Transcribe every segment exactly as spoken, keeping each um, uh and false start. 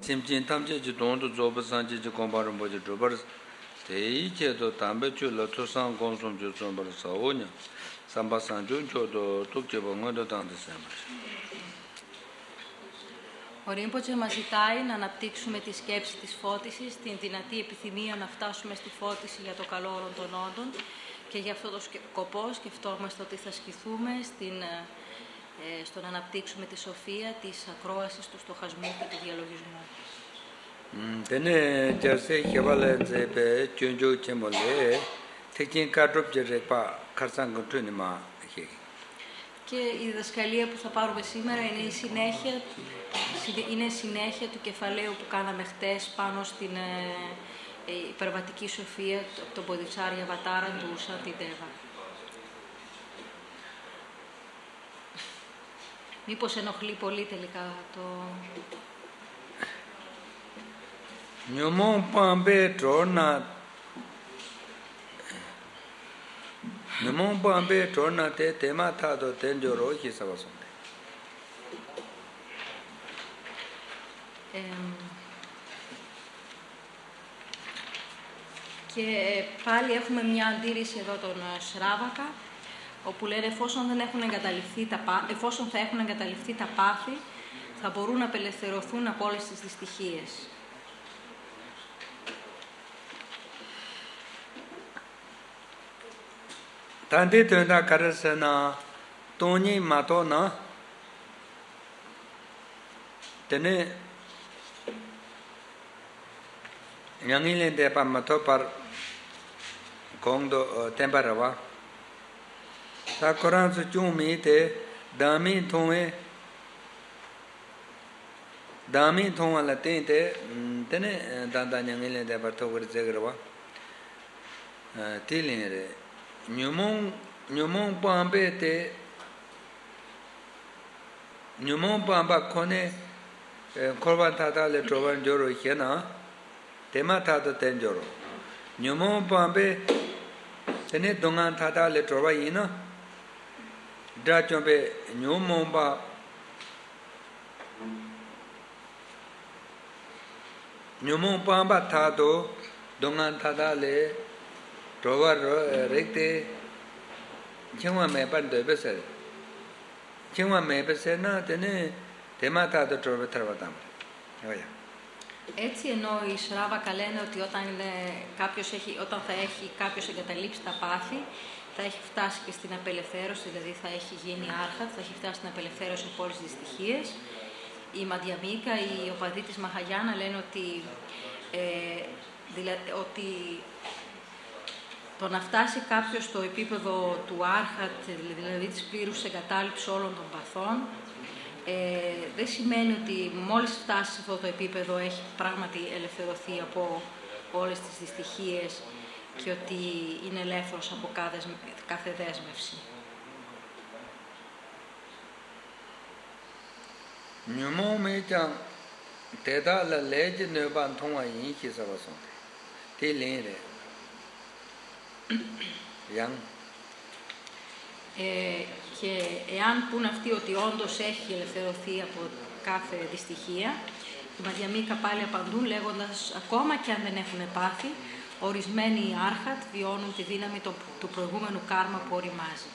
Simchin Tamche Jiton to Zobasanji Combaramboji Drobers, Teiche to Tambechu, Latosan Consum Jusumber Saonia, Sambasan Juncho to Tukjabongo down December. Ο Ρίμποτσε μας ζητάει να αναπτύξουμε τη σκέψη της φώτισης, την δυνατή επιθυμία να φτάσουμε στη φώτιση για το καλό όλων των όντων και για αυτό το σκοπό σκεφτόμαστε ότι θα ασκηθούμε στην, ε, στο να αναπτύξουμε τη σοφία της ακρόασης του στοχασμού και του διαλογισμού. Τενέ τζαρσέ χεβάλε πε τζιοντζο τσεμολέ τεκιν κάτροπ τζερεπά καρσάν κοντούνιμα. Και η διδασκαλία που θα πάρουμε σήμερα είναι η συνέχεια, είναι συνέχεια του κεφαλαίου που κάναμε χτες πάνω στην ε, υπερβατική σοφία, τον Bodhisattva Αβατάρα του Σαντιτέβα. Μήπως ενοχλεί πολύ τελικά το... Νιωμόν πάμπε τρόνα Νιωμόν πάμπε τρόνα τε τέμα θάτο τέντζορο είχε σαβασόντε. Και πάλι έχουμε μια αντίρρηση εδώ τον Σράβακα, όπου λένε εφόσον, δεν έχουν εγκαταλειφθεί τα, εφόσον θα έχουν εγκαταλειφθεί τα πάθη, θα μπορούν να απελευθερωθούν από όλες τις δυστυχίες. Τάντι τόντα καρασana τόνι ματώνα τενέ Nyangilin de pamato par kongdo temparawa. Ta Quran su chumi te dami thonwe dami thonwa la tin te tene danda nyangilin de par thogre zegrawa. Tilin re nyumong nyumong pambe te nyumong pamba kone korban tata le troban joro hena Tema tata tenjoro. Nyumo pambe tene dongan tata le trova ina. Dra chombe nyumo ba nyumo pamba tato dongan tata le trova rekte chingwa me pan de bese. Chingwa me bese na tene tema tata trova travatam. Oya. Έτσι ενώ οι Σράβακα λένε ότι όταν, κάποιος έχει, όταν θα έχει κάποιος εγκαταλείψει τα πάθη, θα έχει φτάσει και στην απελευθέρωση, δηλαδή θα έχει γίνει άρχατ, θα έχει φτάσει στην απελευθέρωση από όλες τις δυστυχίες. Η Μαντιαμίκα, οι οπαδοί της Μαχαγιάνα λένε ότι, ε, δηλα, ότι το να φτάσει κάποιος στο επίπεδο του άρχατ, δηλαδή της πλήρους εγκατάλειψης όλων των παθών, Ε, δεν σημαίνει ότι μόλις φτάσει σε αυτό το επίπεδο έχει πράγματι ελευθερωθεί από όλες τις δυστυχίες και ότι είναι ελεύθερος από κάθε, κάθε δέσμευση. Nyumo me chang teda la leje ne ban thongwa yin chi sa ba song te lin re yang Ε, και εάν πούν αυτοί ότι όντως έχει ελευθερωθεί από κάθε δυστυχία, οι Μαντιαμίκα πάλι απαντούν λέγοντας ακόμα και αν δεν έχουν πάθει, ορισμένοι άρχατ βιώνουν τη δύναμη του, του προηγούμενου κάρμα που οριμάζει.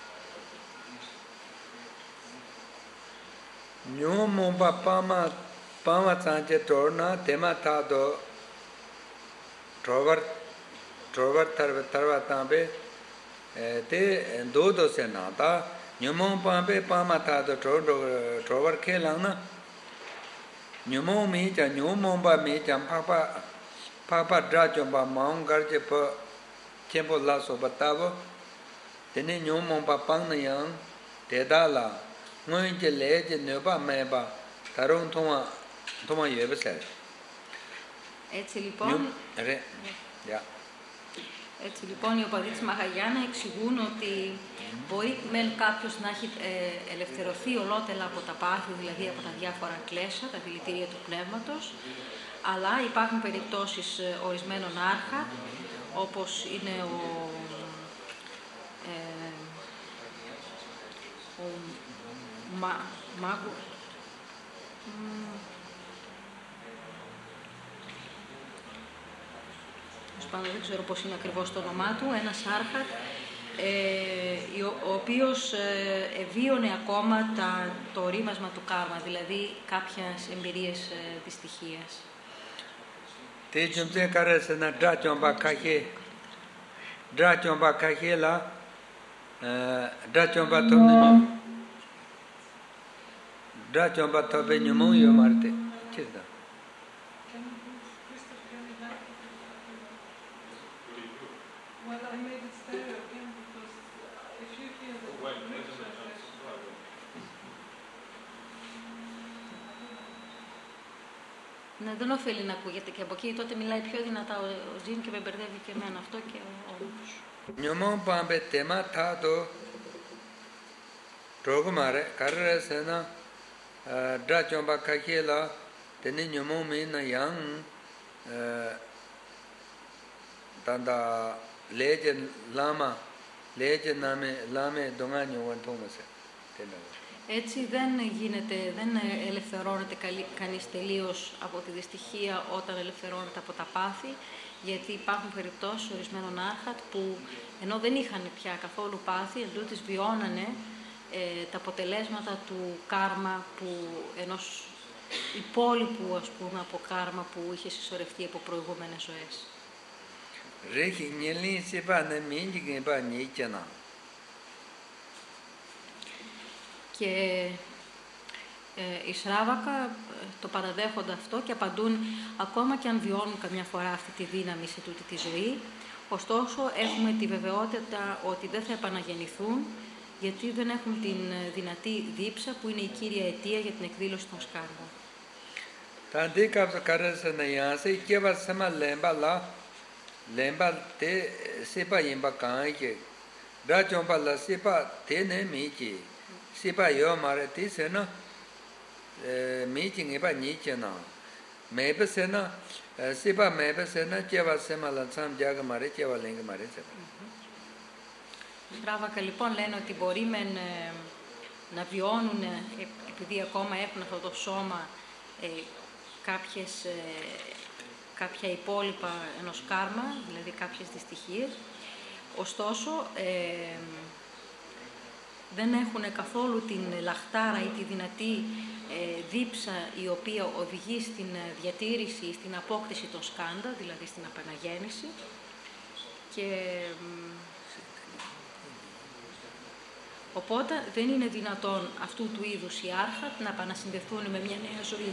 Nyo momba pama pama chanje torna tema thado trover trover tarva tarva tambe te do do se na ta nyumon pambe pama thado trover trover khelang na nyumon mi cha nyumon ba mi cha papa papa dra chomba maung garje pa chempo la so batavo tene nyumon ba pang na yang te da la ngoin je le je ne ba me ba tarong thoma thoma yebe se Έτσι λοιπόν, re ya έτσι λοιπόν οι οπαδοί της Μαχαγιάνα εξηγούν ότι mm. μπορεί μεν κάποιος να έχει ε, ελευθερωθεί ολότελα από τα πάθη, δηλαδή από τα διάφορα κλέσσα, τα δηλητήρια του πνεύματος, αλλά υπάρχουν περιπτώσεις ε, ορισμένων άρχα, όπως είναι ο, ε, ο Μα, Μάγου, πάντων δεν ξέρω πώς είναι ακριβώς το όνομά του, ένας άρχατ, ε, ο οποίος ε, ευίωνε ακόμα τα, το ρήμασμα του κάρμα, δηλαδή κάποιες εμπειρίες ε, δυστυχίας. Τι τσιμπτέ καρέσε να ντράτσιομπα καχέ, ντράτσιομπα καχέ λα, ντράτσιομπα τόμνε, ντράτσιομπα τόπε νιωμόν ιωμάρτε. Τι είναι? Ναι, δεν ωφέλει να ακούγεται και από εκεί, τότε μιλάει πιο δυνατά ο, ο Ζήν και με μπερδεύει και εμένα αυτό και ο όλους. Νιωμόν πάμπε θέμα θάτο τρόγμαρε, καρρε σένα ντράτσιομπα καχέ λα, τενε νιωμόν μήνα γιάν τάντα λέγεν λάμα, λέγεν νάμε, λάμε ντογά νιωμόν τόμασε. Έτσι δεν γίνεται, δεν ελευθερώνεται κανείς τελείως από τη δυστυχία όταν ελευθερώνεται από τα πάθη, γιατί υπάρχουν περιπτώσεις ορισμένων άρχατ που ενώ δεν είχαν πια καθόλου πάθη, εντούτοις βιώνανε ε, τα αποτελέσματα του κάρμα που ενός υπόλοιπου, ας πούμε, από κάρμα που είχε συσσωρευτεί από προηγούμενες ζωές. Ρέχει νιελήν σιπά να μην γινπά νίκαινα. Και ε, οι Σράβακα το παραδέχονται αυτό και απαντούν ακόμα και αν βιώνουν καμιά φορά αυτή τη δύναμη σε τούτη τη ζωή, ωστόσο έχουμε τη βεβαιότητα ότι δεν θα επαναγεννηθούν, γιατί δεν έχουν την δυνατή δίψα που είναι η κύρια αιτία για την εκδήλωση των σκάρδων. Τα αντίκαψα καρέσε να γιάνσε και βασέμα λέμπα λα, λέμπα τε σίπα γιμπα κάηκε, ντράτσιομπα λα σίπα τε ναι μίκη. Σίπα ιό μάρε τι σένα μίκη νίπα νίκαινα. Μέμπε σένα, σίπα μέμπε σένα και βασέμα λαντσάμ γιάγα μάρε και βαλέγγα μάρε σένα. Οι Σράβακα λοιπόν λένε ότι μπορεί μεν, ε, να βιώνουν, ε, επειδή ακόμα έχουν αυτό το σώμα, ε, κάποιες, ε, κάποια υπόλοιπα ενός κάρμα, δηλαδή κάποιες δυστυχίες, ωστόσο ε, δεν έχουν καθόλου την λαχτάρα ή τη δυνατή ε, δίψα η οποία οδηγεί στην διατήρηση, στην απόκτηση των σκάντα, δηλαδή στην απαναγέννηση. Και οπότε δεν είναι δυνατόν αυτού του είδους οι άρχατ να επανασυνδεθούν με μια νέα ζωή.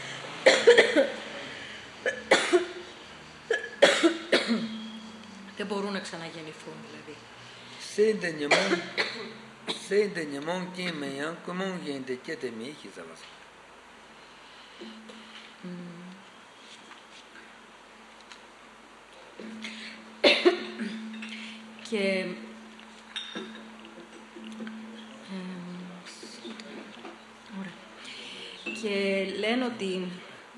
Δεν μπορούν να ξαναγεννηθούν δηλαδή. Σέντε νιωμόν, σέντε νιωμόν και με γιάν, κομμόν γίνεται και τε μη είχε σαβάσα. Και και λένε ότι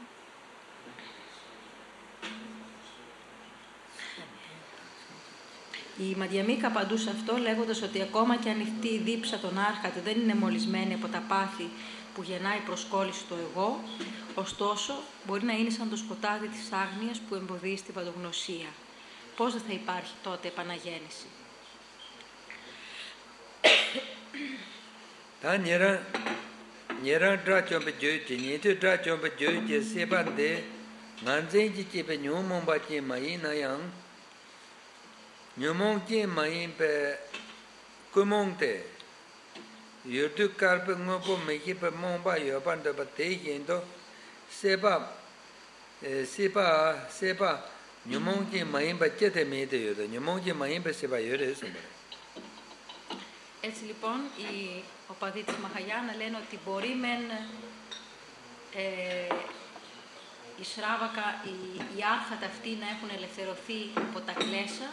η Μαντιαμίκα απαντούσε αυτό λέγοντας ότι ακόμα και αν αυτή η δίψα των άρχατ δεν είναι μολυσμένη από τα πάθη που γεννάει προσκόλληση στο εγώ, ωστόσο μπορεί να είναι σαν το σκοτάδι της άγνοιας που εμποδίζει την παντογνωσία. Πώς δεν θα υπάρχει τότε επαναγέννηση? Τα νερά Nyera drachompa joyti, nyetu drachompa joyti sepande, nganzen ji chepe nyomomba che mayi na yang, nyomong che mayi pe kumong te, yotu karpe ngopo meki pe momba yopanda pa te yendo, sepa, sepa, sepa, nyomong che mayi pa chete me te yodo, nyomong che mayi pa sepa yore sepa. Έτσι λοιπόν, οι οπαδοί της Μαχαγιάνα λένε ότι μπορεί μεν ε, οι Σράβακα, οι, οι άρχατα αυτοί να έχουν ελευθερωθεί από τα κλέσσα,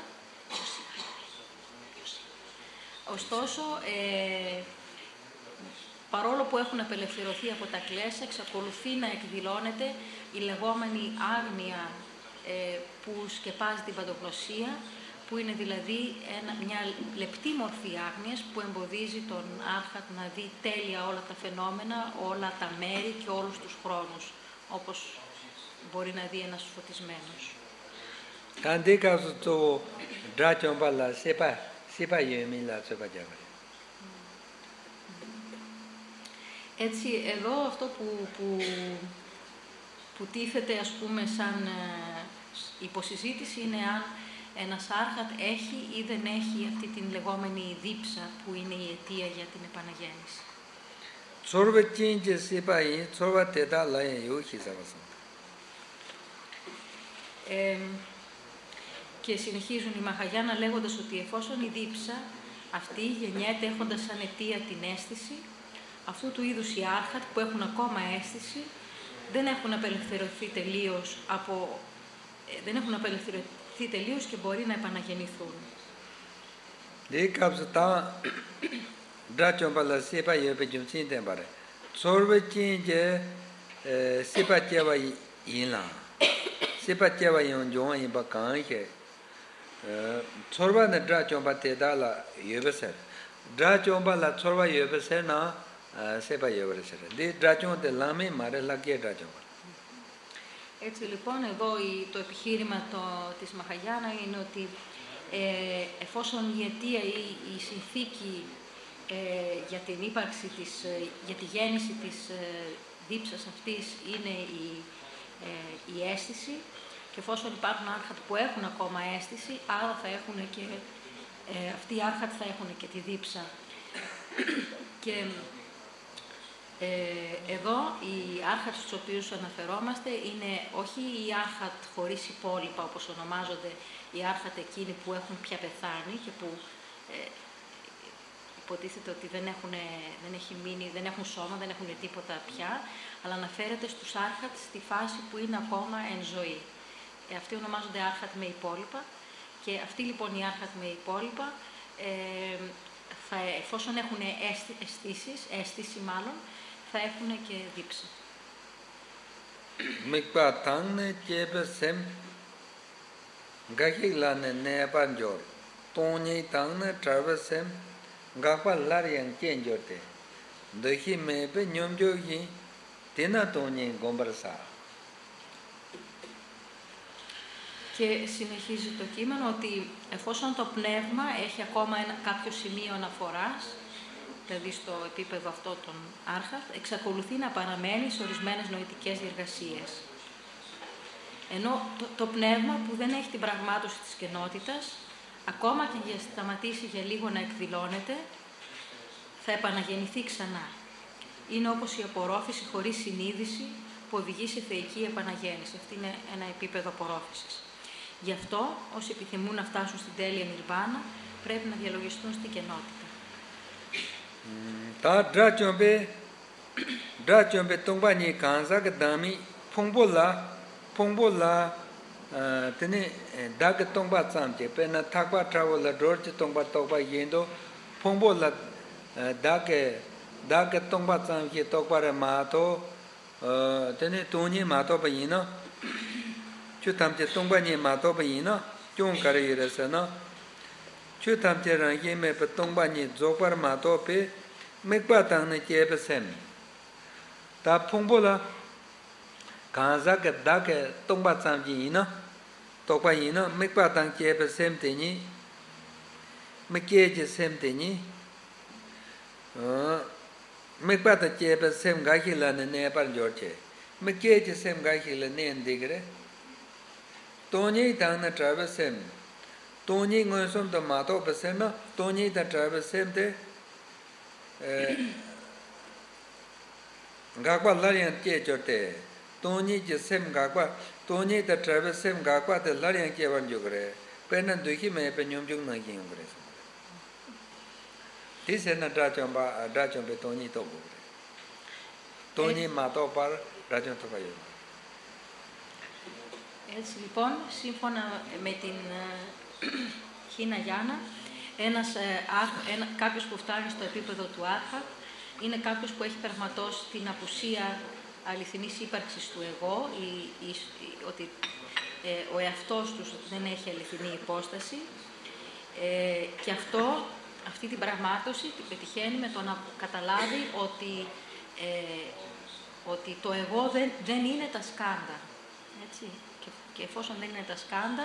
ωστόσο, ε, παρόλο που έχουν απελευθερωθεί από τα κλέσσα, εξακολουθεί να εκδηλώνεται η λεγόμενη άγνοια ε, που σκεπάζει την παντογνωσία, που είναι δηλαδή ένα, μια λεπτή μορφή άγνοιας που εμποδίζει τον άρχατ να δει τέλεια όλα τα φαινόμενα, όλα τα μέρη και όλους τους χρόνους, όπως μπορεί να δει ένας φωτισμένος. Τάντε κάπου το δράτσον παλά, σέπα, σέπα γιομίλα, σέπα τζαβάρε. Έτσι, εδώ αυτό που, που, που τίθεται, ας πούμε, σαν ε, υποσυζήτηση είναι αν ένας άρχατ έχει ή δεν έχει αυτή την λεγόμενη δίψα που είναι η αιτία για την επαναγέννηση. Τσόρβε τσίντζε σέπα ει, τσόρβε τετά λάιεν ιούχη σαβασαν. Ε, και συνεχίζουν οι Μαχαγιάνα λέγοντας ότι εφόσον η δίψα αυτή γεννιέται έχοντας σαν αιτία την αίσθηση, αυτού του είδους οι άρχατ που έχουν ακόμα αίσθηση δεν έχουν απελευθερωθεί τελείως, από, δεν έχουν απελευθερωθεί τελείως και μπορεί να επαναγεννηθούν. Δι κάψου τα δράτσον παλά σέπα γιοπε τζιμτσίντεν παρέ. Τσόρβε τσίντζε σέπα τζαβα ίνλα. Σέπα τζαβα ιον τζον ιμπα κάνχε. Τσόρβα νε δράτσον πα τετά λα γιοπεσέρ. Δράτσον παλά τσόρβα γιοπεσέρ να σέπα γιοπεσέρ. Δι δράτσον τε λάμι μάρε λακίε δράτσον. Έτσι λοιπόν εδώ το επιχείρημα το, της Μαχαγιάνα είναι ότι ε, εφόσον η αιτία ή η συνθήκη ε, για την ύπαρξη της, ε, για τη γέννηση της ε, δίψας αυτής είναι η, ε, η αίσθηση, και εφόσον υπάρχουν άρχατ που έχουν ακόμα αίσθηση, άρα θα έχουν και, ε, αυτοί οι άρχατ θα έχουν και τη δίψα. Και ε, εδώ οι άρχατ στους οποίους αναφερόμαστε είναι όχι οι άρχατ χωρίς υπόλοιπα, όπως ονομάζονται οι άρχατ εκείνοι που έχουν πια πεθάνει και που ε, υποτίθεται ότι δεν έχουν, δεν έχει μείνει, δεν έχουν σώμα, δεν έχουν τίποτα πια, αλλά αναφέρεται στους άρχατ στη φάση που είναι ακόμα εν ζωή. Ε, αυτοί ονομάζονται άρχατ με υπόλοιπα, και αυτοί λοιπόν οι άρχατ με υπόλοιπα, ε, θα, εφόσον έχουν αισθήσεις, αίσθηση μάλλον, θα έχουν και δίψα. Μικπα τάνgne τσέπεσεμ γκαχίλανε νέπαντζορ. Τόνι τάνgne τραβεσεμ γκαχπα λάριαν κέντζορτε. Δοχή μέπε νιόμτζογι τίνα τόνι γκομπρασά. Και συνεχίζει το κείμενο ότι εφόσον το πνεύμα έχει ακόμα ένα, κάποιο σημείο αναφοράς, δηλαδή στο επίπεδο αυτό των άρχατ, εξακολουθεί να παραμένει σε ορισμένες νοητικές διεργασίες. Ενώ το, το πνεύμα που δεν έχει την πραγμάτωση της κενότητας, ακόμα και για σταματήσει για λίγο να εκδηλώνεται, θα επαναγεννηθεί ξανά. Είναι όπως η απορρόφηση χωρίς συνείδηση που οδηγεί σε θεϊκή επαναγέννηση. Αυτό είναι ένα επίπεδο απορρόφησης. Γι' αυτό, όσοι επιθυμούν να φτάσουν στην τέλεια νιρβάνα, πρέπει να διαλογιστούν στην κενότητα. Τα δράτσονπε, δράτσονπε τόμπανι κάνσα κդάμι φόμπολα, φόμπολα, τενε δάκ τόμπα τσάμче, πένα θάκπα τραβολα δρόρче τόμπα τόμπα γέντο, φόμπολα δάκ δάκ τόμπα τσάμче τόμπα μάτο, τενε τόνι μάτο παγίνα, chu tamche tongpa nye ma topa yina, chong kare yirasa na, chu tamche rangye me pa tongpa nye dzokpar ma tope, mekpa tangna cheba sem. Ta pongpo la, kanza ka daka tongpa tsamche yina, tokpa yina, mekpa tang cheba sem tenyi, mekeje sem tenyi, mekpa tang cheba sem gahi la ne ne par jorche, mekeje sem gahi la ne ndigre, Tony tangna travesem. Tony ngonsum to mato pesena, Tony ta travesem te gakwa larian che chote. Tony je sem gakwa, Tony ta travesem gakwa te larian che van jugre. Pena duki me pe nyum jung na king gre. This is na drachomba drachombe Tony to gre. Tony mato par drachom to payo. Έτσι λοιπόν, σύμφωνα με την Χίνα Γιάννα, ένας, ένα, κάποιος που φτάνει στο επίπεδο του άρχα είναι κάποιος που έχει περματώσει την απουσία αληθινής ύπαρξης του εγώ, η, η, η, ότι ε, ο εαυτός τους δεν έχει αληθινή υπόσταση, ε, και αυτό, αυτή την πραγμάτωση την πετυχαίνει με το να καταλάβει ότι, ε, ότι το εγώ δεν, δεν είναι τα σκάντα. Έτσι. Και εφόσον δεν είναι τα σκάντα,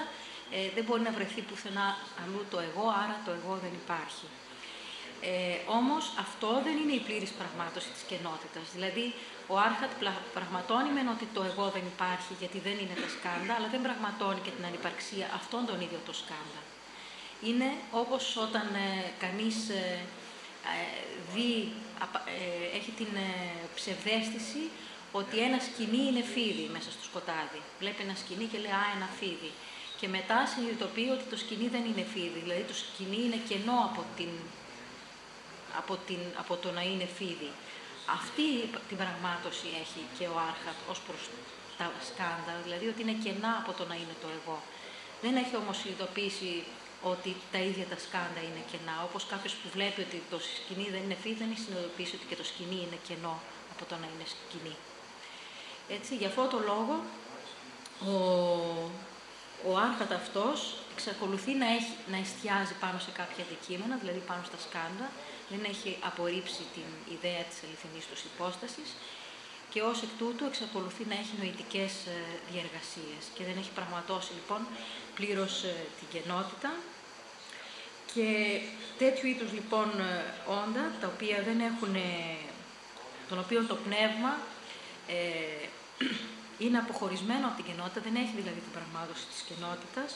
ε, δεν μπορεί να βρεθεί πουθενά αλλού το εγώ, άρα το εγώ δεν υπάρχει. Ε, όμως αυτό δεν είναι η πλήρης πραγμάτωση της κενότητας. Δηλαδή, ο Άρχατ πραγματώνει μεν ότι το εγώ δεν υπάρχει γιατί δεν είναι τα σκάνδα, αλλά δεν πραγματώνει και την ανυπαρξία αυτόν τον ίδιο το σκάνδα. Είναι όπως όταν ε, κανείς ε, ε, δει, ε, έχει την ε, ψευδαίσθηση ότι ένα σκοινί είναι φίδι μέσα στο σκοτάδι. Βλέπει ένα σκοινί και λέει «Α, ένα φίδι». Και μετά συνειδητοποιεί ότι το σκοινί δεν είναι φίδι, δηλαδή το σκοινί είναι κενό από, την, από, την, από το να είναι φίδι. Αυτή την πραγμάτωση έχει και ο Άρχατ ως προς τα σκάνδα, δηλαδή ότι είναι κενά από το να είναι το εγώ. Δεν έχει όμως συνειδητοποιήσει ότι τα ίδια τα σκάνδα είναι κενά. Όπως κάποιος που βλέπει ότι το σκοινί δεν είναι φίδι, δεν έχει συνειδητοποιήσει ότι και το σκοινί είναι κενό από το να είναι σκοινί. Έτσι, για αυτό το λόγο, ο, ο Άρχατ αυτός εξακολουθεί να, έχει, να εστιάζει πάνω σε κάποια αντικείμενα, δηλαδή πάνω στα σκάνδα, δεν έχει απορρίψει την ιδέα της αληθινής τους υπόστασης και ως εκ τούτου εξακολουθεί να έχει νοητικές διεργασίες και δεν έχει πραγματώσει λοιπόν πλήρως την κενότητα. Και τέτοιου είδους λοιπόν όντα, τα οποία δεν έχουν, τον οποίο το πνεύμα ε, είναι αποχωρισμένο από την κενότητα, δεν έχει δηλαδή την πραγμάτωση της κενότητας.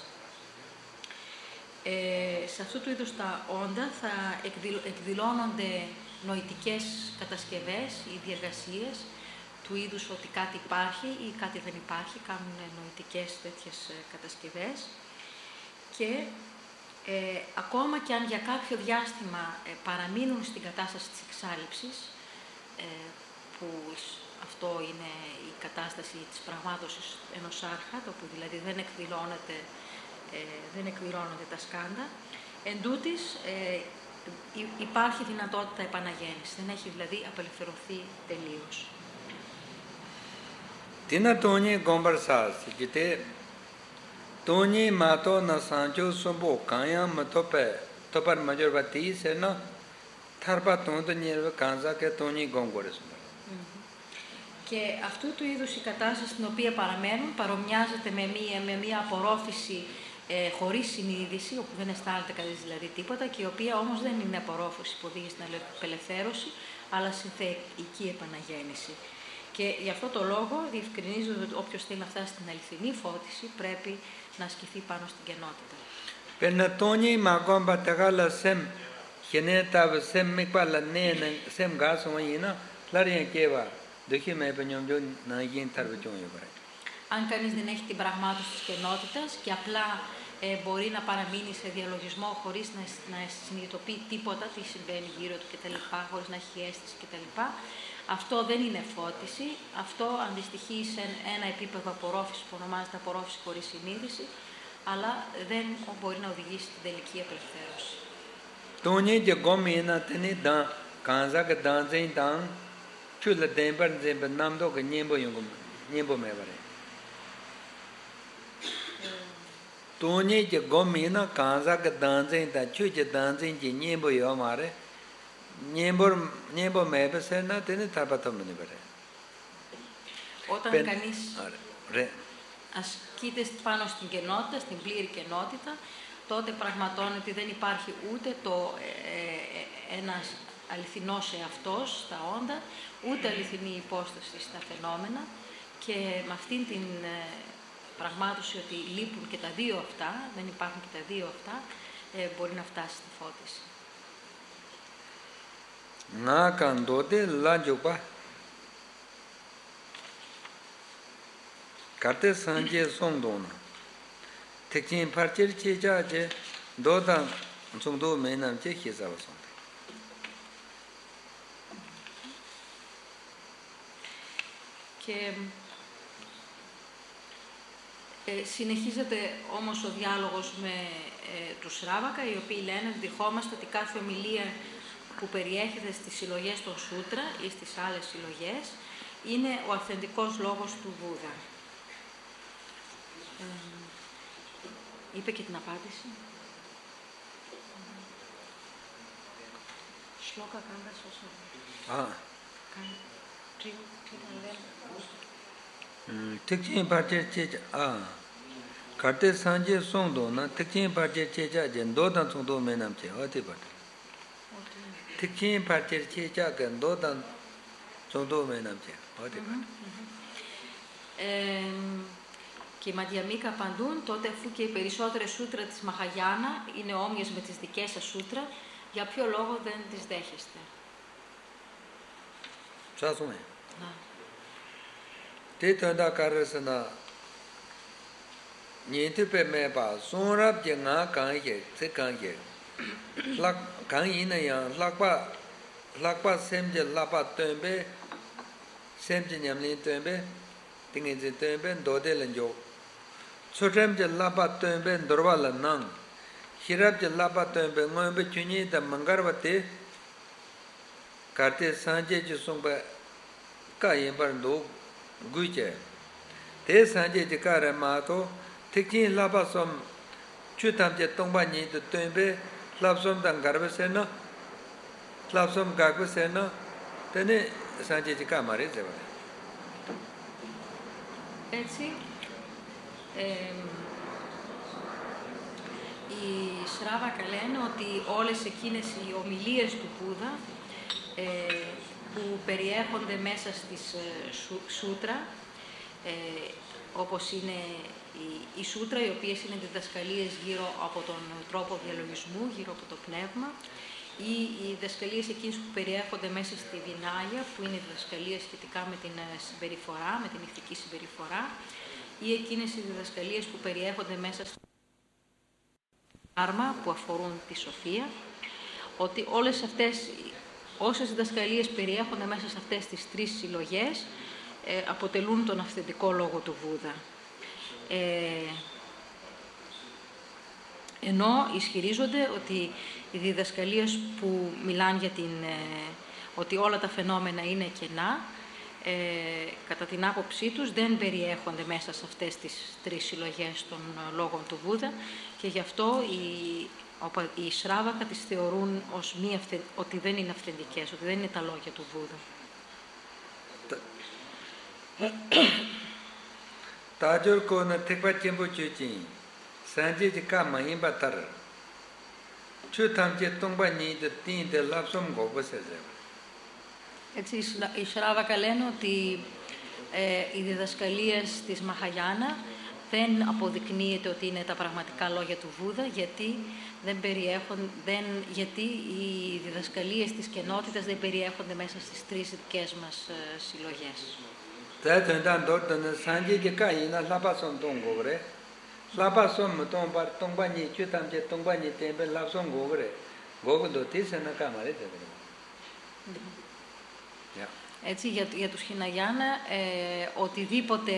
Ε, σε αυτού του είδους τα όντα θα εκδηλώνονται νοητικές κατασκευές ή διεργασίες του είδους ότι κάτι υπάρχει ή κάτι δεν υπάρχει, κάνουν νοητικές τέτοιες κατασκευές και ε, ακόμα και αν για κάποιο διάστημα ε, παραμείνουν στην κατάσταση της εξάλειψης, ε, που αυτό είναι η κατάσταση της πραγμάτωσης ενός Άρχατ, όπου δηλαδή δεν εκδηλώνεται Ε, δεν εκδηλώνονται τα σκάνδα. Εν τούτης, ε, υπάρχει δυνατότητα επαναγέννησης. Δεν έχει δηλαδή απελευθερωθεί τελείως. Τι να τόνει κομπαρσάς, γιατί τόνει μάτω να σάντιο σομπό, κάνια με το πέ, το παρμαγιορβατή σε ένα θαρπα τόν το νιέρβε κάνζα και τόνει κομπαρσάς. Και αυτού του είδους η κατάσταση στην οποία παραμένουν παρομοιάζεται με μία, με μία απορρόφηση Ε, χωρίς συνείδηση, όπου δεν αισθάνεται κανείς δηλαδή τίποτα και η οποία όμως δεν είναι απορρόφηση που οδηγεί στην απελευθέρωση, αλλά συνθεϊκή επαναγέννηση. Και γι' αυτό το λόγο διευκρινίζω ότι όποιος θέλει να φτάσει στην αληθινή φώτιση πρέπει να ασκηθεί πάνω στην κενότητα. Πενατόνι μαγκόμπα τεγάλα σεμ χενέταβ σεμ μικπάλα νέν σεμ γάσομαγίνα λάριαν κέβα δοχή με επενιόμπιο να γίνει ταρβετιόνιο παρέ. Αν κανείς δεν έχει την πραγμάτωση της κενότητας και απλά ε, μπορεί να παραμείνει σε διαλογισμό χωρίς να, να συνειδητοποιεί τίποτα, τι συμβαίνει γύρω του κτλ., χωρίς να έχει αίσθηση κτλ., αυτό δεν είναι φώτιση, αυτό αντιστοιχεί σε ένα επίπεδο απορρόφησης που ονομάζεται απορρόφηση χωρίς συνείδηση, αλλά δεν μπορεί να οδηγήσει στην τελική απελευθέρωση. Τόνι και γκόμινα τενί δαν, κάνζα και δαν ζέν δαν, τσούλα τέμπαρ ζέμπερ νάμδο και νιέμπο νιέμπο με βαρέ. Tōnyi ki gomina kanza ka danzin ta chu ki danzin ki nyembo yo mare nyembo nyembo mebe se na tene tapatamani bare. Όταν κανείς ασκείται πάνω στην κενότητα, στην πλήρη κενότητα, τότε πραγματώνει ότι δεν υπάρχει ούτε το ε, ε, ένας αληθινός εαυτός στα όντα, ούτε αληθινή υπόσταση στα φαινόμενα και με αυτήν την ε, πραγμάτωση ότι λείπουν και τα δύο αυτά, δεν υπάρχουν και τα δύο αυτά, ε, μπορεί να φτάσει στη φώτιση. Να καντώτε λάντζοπα. Κάρτε σάντζε σόντώνα. Τεκτσιν παρτσέρ τσέτσάτζε δόταν σόντώ μέιναμ τσέ χίζαβα σόντώ. Και Ε, συνεχίζεται όμως ο διάλογος με ε, τους Σράβακα, οι οποίοι λένε ότι δεχόμαστε ότι κάθε ομιλία που περιέχεται στις συλλογές των Σούτρα ή στις άλλες συλλογές είναι ο αυθεντικός λόγος του Βούδα. Ε, είπε και την απάντηση. Σλόκα κάντα σώσο. Α. Τι ήταν λέμε. Τεκτσιν παρτσέρ τσέτσά. Α. Karte sanje songdo na tikchin parche checha jen dodan songdo menam che oti pat. Tikchin parche checha jen dodan songdo menam che oti pat. Ε, και οι Μαντιαμίκα απαντούν, τότε αφού και οι περισσότερες σούτρα της Μαχαγιάνα είναι όμοιες με τις δικές σας σούτρα, για ποιο λόγο δεν τις δέχεστε? Σάσουμε. Τι τόντα καρέσανα νιέντου πε με πα, σόνραπ και ngā kāngyē, tsē kāngyē. Lāk kāngyī na yāng, lākpa, lākpa sēmjē lāpa tōngbē, sēmjē nyamlīn tōngbē, tīngī tsē tōngbē, ndōdē lān jō. Sōtrēmjē lāpa tōngbē, ndorwa lān nāng. Hirabjē lāpa tōngbē, ngōngbē chūnyī tā mangarwa tē, kārtē sāngjē chū sōngbē, kā yīmbar ndō gui chē. Tē sāngjē chī kā rā mā tō, tikchin lapa som chutam che tongpa nyi tu tuinpe lap som tang garba se no lap som gagba se no tene sanje chi kamari se vare. Έτσι, ε, οι Σράβακα λένε ότι όλες εκείνες οι ομιλίες του Μπούδα ε, που περιέχονται μέσα στις ε, σου, σούτρα, ε, όπως είναι οι, οι σούτρα, οι οποίες είναι διδασκαλίες γύρω από τον τρόπο διαλογισμού, γύρω από το πνεύμα, ή οι διδασκαλίες εκείνες που περιέχονται μέσα στη Βινάγια, που είναι διδασκαλίες σχετικά με την συμπεριφορά, με την ηθική συμπεριφορά, ή εκείνες οι διδασκαλίες που περιέχονται μέσα στο άρμα, που αφορούν τη σοφία, ότι όλες αυτές, όσες διδασκαλίες περιέχονται μέσα σε αυτές τις τρεις συλλογές, ε, αποτελούν τον αυθεντικό λόγο του Βούδα. Ε, ενώ ισχυρίζονται ότι οι διδασκαλίες που μιλάνε για την, ε, ότι όλα τα φαινόμενα είναι κενά, ε, κατά την άποψή τους δεν περιέχονται μέσα σε αυτές τις τρεις συλλογές των λόγων του Βούδα και γι' αυτό οι, οι Σράβακα τις θεωρούν ως μη αυθε, ότι δεν είναι αυθεντικές, ότι δεν είναι τα λόγια του Βούδα. Tajur ko na tekpa chenpo chu chin, sanje chi ka mahimba tar, chu tam che tongpa nyi de tin de lapsom gopa se se. Έτσι, οι Σράβακα λένε ότι ε, οι διδασκαλίες της Μαχαγιάνα δεν αποδεικνύεται ότι είναι τα πραγματικά λόγια του Βούδα, γιατί, δεν περιέχουν, δεν, γιατί οι διδασκαλίες της κενότητας δεν περιέχονται μέσα στις τρεις δικές μας ε, συλλογές. Tā tōntān tōrtān sāngjī kī kā yīnā lāpa sōṃ tōṃ gōgirē, lāpa sōṃ mō tōṃ pār tōṃpa nī, chū tam chē tōṃpa nī tēmbē lāpa sōṃ gōgirē, gōgirē tī sēnā kā mā rē tēmbē. Έτσι, για, για τους Χιναγιάνα, ε, οτιδήποτε,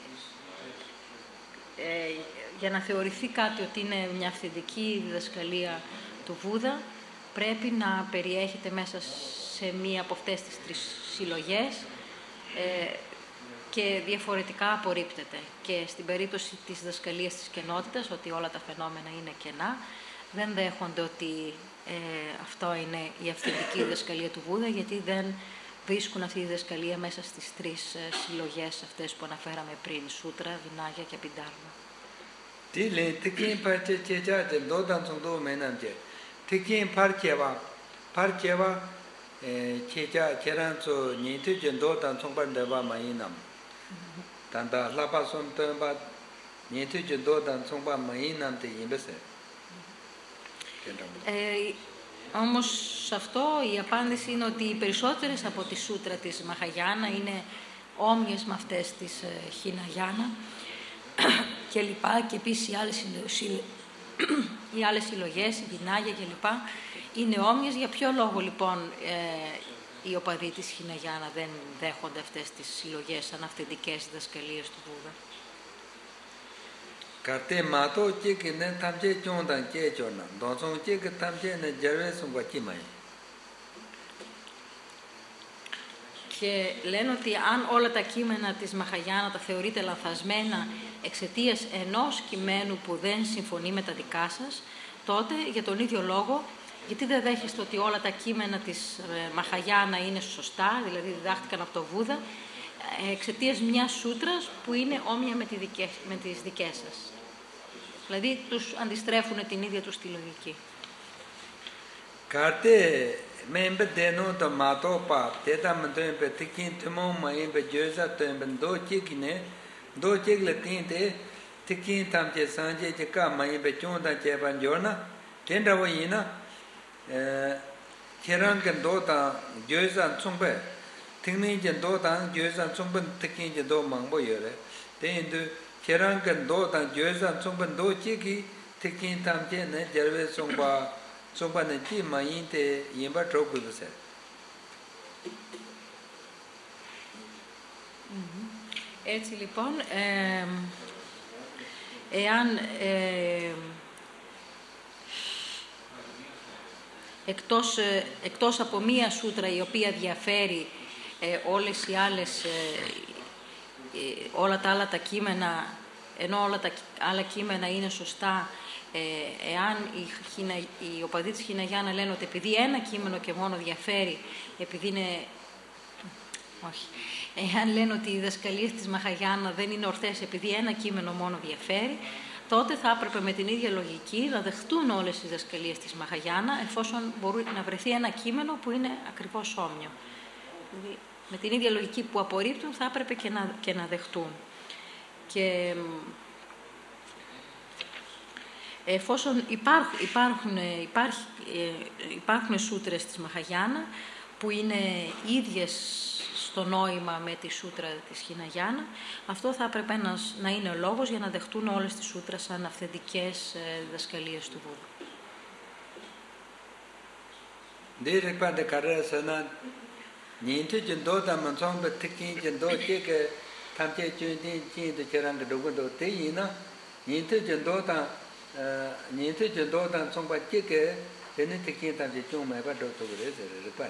ε, για να θεωρηθεί κάτι ότι είναι μια αυθεντική διδασκαλία του Βούδα, πρέπει να περιέχεται μέσα σε μία από αυτές τις τρεις συλλογές, ε, και διαφορετικά απορρίπτεται. Και στην περίπτωση της διδασκαλίας της κενότητας, ότι όλα τα φαινόμενα είναι κενά, δεν δέχονται ότι ε, αυτό είναι η αυθεντική διδασκαλία του Βούδα, γιατί δεν βρίσκουν αυτή τη διδασκαλία μέσα στις τρεις ε, συλλογές αυτές που αναφέραμε πριν, Σούτρα, Βινάγια και Αμπιντάρμα. Τι λέει, τι κιν πάρκε τσέτια, δόταν στον τό μέναν τσέ. Τι κιν πάρκεβα, πάρκεβα, τσέτια, κεράντσο, νίτου και δόταν στον πάντεβα μαΐναμ. Tanda lapa som tōmba nyetu je dodan tsongpa maīnam te yimbese. Ε, όμως σε αυτό η απάντηση είναι ότι οι περισσότερες από τη σούτρα της Μαχαγιάνα είναι όμοιες με αυτές της ε, Χιναγιάνα και λοιπά, και επίσης οι άλλες, συλλο... οι άλλες συλλογές, η Βινάγια και λοιπά, είναι όμοιες. Για ποιο λόγο λοιπόν ε, οι οπαδοί της Χιναγιάνα δεν δέχονται αυτές τις συλλογές σαν αυθεντικές διδασκαλίες του Βούδα? Καρτέ μάτω και και ναι τάμτє τσόνταν και τσόναν, δόνσον και και τάμτє ναι τζερβέσον βακίμαι. Και λένε ότι αν όλα τα κείμενα της Μαχαγιάνα τα θεωρείτε λανθασμένα εξαιτίας ενός κειμένου που δεν συμφωνεί με τα δικά σας, τότε για τον ίδιο λόγο, γιατί δεν δέχεστε ότι όλα τα κείμενα της ε, Μαχαγιάνα είναι σωστά, δηλαδή διδάχτηκαν από το Βούδα, εξαιτίας μιας σούτρας που είναι όμοια με, τη δικές, με τις δικές σας? Δηλαδή τους αντιστρέφουν την ίδια τους τη λογική. Κάρτε με εμπεδένω το μάτω παπ, τέτα με το εμπετικήν τιμό μα εμπεγιώζα το εμπεντό κίκινε, δω κίκλετίντε, τικήν τάμπτε σάντζε και κάμα εμπετιόντα και επαντιώνα, και νταβοίνα, χεράν και δότα γιώζα τσούμπε, τινήν και δότα γιώζα τσούμπε τικήν και δω μαγμπο γιώρε, τέντου χεράν και δότα γιώζα τσούμπε δω κίκι, τικήν τάμπτε ναι τζερβε τσούμπα, τσούμπανε τι μα είναι ιμπα τρόπου δωσε. Έτσι λοιπόν, ε, εάν ε, εκτός, ε, εκτός από μία σούτρα η οποία διαφέρει ε, όλες οι άλλες, ε, ε, όλα τα άλλα τα κείμενα, ενώ όλα τα άλλα κείμενα είναι σωστά, ε, εάν οι, χινα, οι οπαδοί της Χιναγιάνα λένε ότι επειδή ένα κείμενο και μόνο διαφέρει, επειδή είναι... Όχι. Εάν λένε ότι οι διδασκαλίες της Μαχαγιάνα δεν είναι ορθές επειδή ένα κείμενο μόνο διαφέρει, τότε θα έπρεπε με την ίδια λογική να δεχτούν όλες οι διδασκαλίες της Μαχαγιάνα, εφόσον μπορεί να βρεθεί ένα κείμενο που είναι ακριβώς όμοιο. Δηλαδή, με την ίδια λογική που απορρίπτουν θα έπρεπε και να, και να δεχτούν. Και εφόσον υπάρχουν, υπάρχουν, υπάρχει, υπάρχουν σούτρες της Μαχαγιάνα που είναι ίδιες στο νόημα με τη σούτρα της Χιναγιάνα, αυτό θα έπρεπε ένας, να είναι ο λόγος για να δεχτούν όλες τις σούτρες σαν αυθεντικές ε, διδασκαλίες του Βούδα. Δίρε πάντε καρέρα σαν νιντου τζεντό τα μανσόν πε τικήν τζεντό και και τάμπτε τζεντίν τζίντο κεράν και ντογούντο τέινα, νιντου τζεντό τα νιντου τζεντό τα μανσόν πε και και τένε τικήν τάμπτε τζούν με παντό το βρέζε ρε πάρε.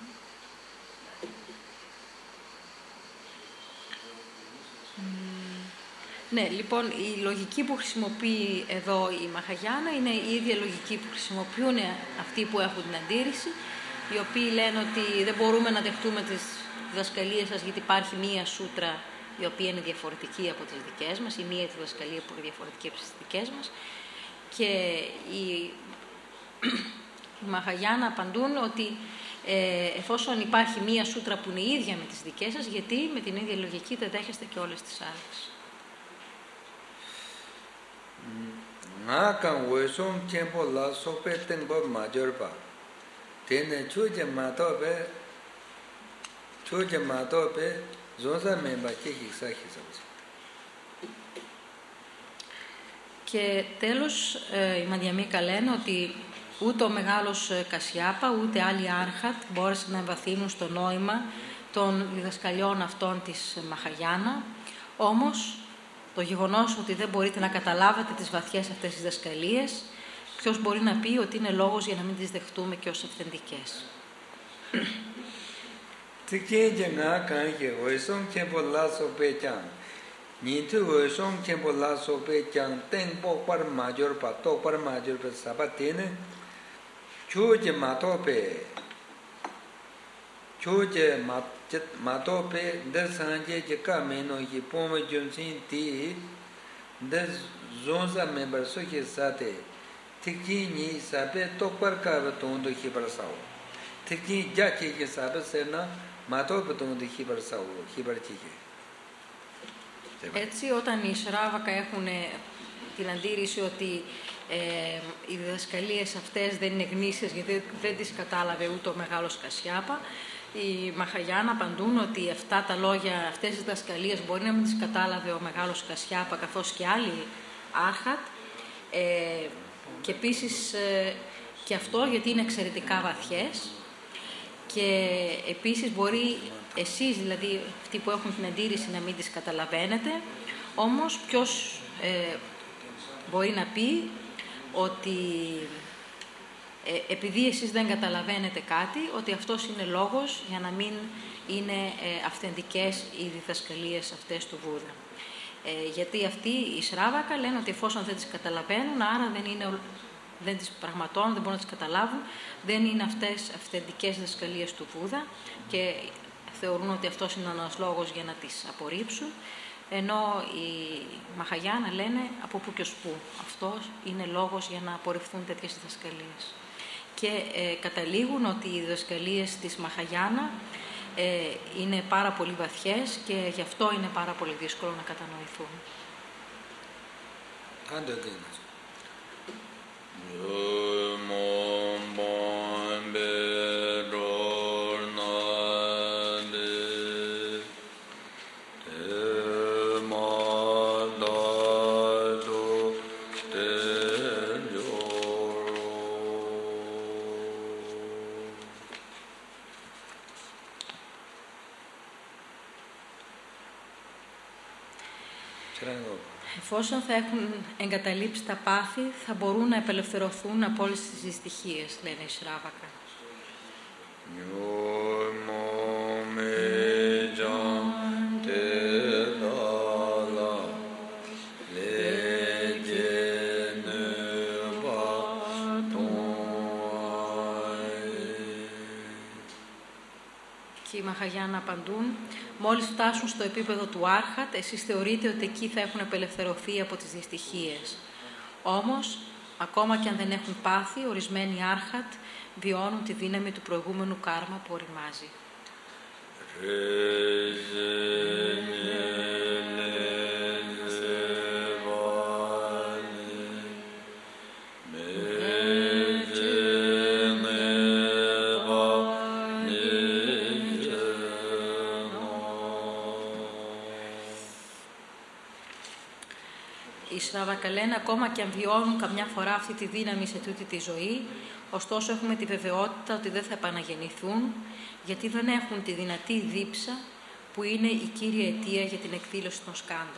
Ναι, λοιπόν, η λογική που χρησιμοποιεί εδώ η Μαχαγιάνα είναι η ίδια λογική που χρησιμοποιούν αυτοί που έχουν την αντίρρηση, οι οποίοι λένε ότι δεν μπορούμε να δεχτούμε τις διδασκαλίες σας γιατί υπάρχει μία σούτρα η οποία είναι διαφορετική από τις δικές μας, ή μία διδασκαλία που είναι διαφορετική από τις δικές μας. Και οι, οι Μαχαγιάνα απαντούν ότι ε, εφόσον υπάρχει μία σούτρα που είναι η ίδια με τις δικές σας, γιατί με την ίδια λογική δεν δέχεστε και όλες τις άλλες. Ngā kāng wēsōng chēnpō lā sōpē tēngbō mā jōrpa. Tēne chūjē mā tōpē, chūjē mā tōpē, zōnsā mēmbā chē hīksā hīksā. Και τέλος, ε, οι Μαντιαμίκα λένε ότι ούτε ο μεγάλος Κασιάπα, ούτε άλλοι άρχατ μπόρεσαν να εμβαθύνουν στο νόημα των διδασκαλιών αυτών της Μαχαγιάνα, όμως το γεγονός ότι δεν μπορείτε να καταλάβετε τις βαθιές αυτές τις διδασκαλίες, ποιος μπορεί να πει ότι είναι λόγος για να μην τις δεχτούμε και ως αυθεντικές. Τι και να κάνει και βοηθούν και πολλά σοπέτσαν. Νίτου βοηθούν και πολλά σοπέτσαν, τέν πω παρ μαγιόρ πατώ, παρ μαγιόρ πατσαπατίνε, τσούγε ματώπε, τσούγε ματώπε, Matope, the Sanje, Camino, Hipome Junsin T, the Zonza member Soki Sate, Tiki Sabe, Topar Cavaton to Hibersau, Tiki Jacki Sabasena, Matopeton to Hibersau, Hibertiki. Έτσι, όταν οι Σράβακα έχουν την αντίρρηση ότι ε, οι διδασκαλίες αυτές δεν είναι γνήσιες γιατί δεν τις κατάλαβε ούτε ο μεγάλος Κασιάπα, οι Μαχαγιάνα απαντούν ότι αυτά τα λόγια, αυτές τις διδασκαλίες μπορεί να μην τις κατάλαβε ο μεγάλος Κασιάπα καθώς και άλλοι άρχατ ε, και επίσης ε, και αυτό γιατί είναι εξαιρετικά βαθιές και επίσης μπορεί εσείς, δηλαδή αυτοί που έχουν την αντίρρηση, να μην τις καταλαβαίνετε, όμως ποιος ε, μπορεί να πει ότι ε, επειδή εσείς δεν καταλαβαίνετε κάτι, ότι αυτός είναι λόγος για να μην είναι ε, αυθεντικές οι διδασκαλίες αυτές του Βούδα. Ε, γιατί αυτοί οι Σράβακα λένε ότι εφόσον δεν τις καταλαβαίνουν, άρα δεν, είναι, δεν τις πραγματώνουν, δεν μπορούν να τις καταλάβουν, δεν είναι αυτές αυθεντικές διδασκαλίες του Βούδα και θεωρούν ότι αυτός είναι ένας λόγος για να τις απορρίψουν. ενώ οι Μαχαγιάνα λένε από πού και ως πού. Αυτός είναι λόγος για να απορριφθούν τέτοιες διδασκαλίες. Και ε, καταλήγουν ότι οι διδασκαλίες της Μαχαγιάνα ε, είναι πάρα πολύ βαθιές και γι' αυτό είναι πάρα πολύ δύσκολο να κατανοηθούν. Εφόσον θα έχουν εγκαταλείψει τα πάθη, θα μπορούν να απελευθερωθούν από όλες τις δυστυχίες, λένε οι Σράβακα. Και οι Μαχαγιάνα απαντούν, μόλις φτάσουν στο επίπεδο του Άρχατ, εσείς θεωρείτε ότι εκεί θα έχουν απελευθερωθεί από τις δυστυχίες. Όμως, ακόμα και αν δεν έχουν πάθει, ορισμένοι Άρχατ βιώνουν τη δύναμη του προηγούμενου κάρμα που οριμάζει. Οι Σράβακα λένε, ακόμα και αν βιώνουν καμιά φορά αυτή τη δύναμη σε τούτη τη ζωή, ωστόσο έχουμε τη βεβαιότητα ότι δεν θα επαναγεννηθούν, γιατί δεν έχουν τη δυνατή δίψα που είναι η κύρια αιτία για την εκδήλωση των σκάντα.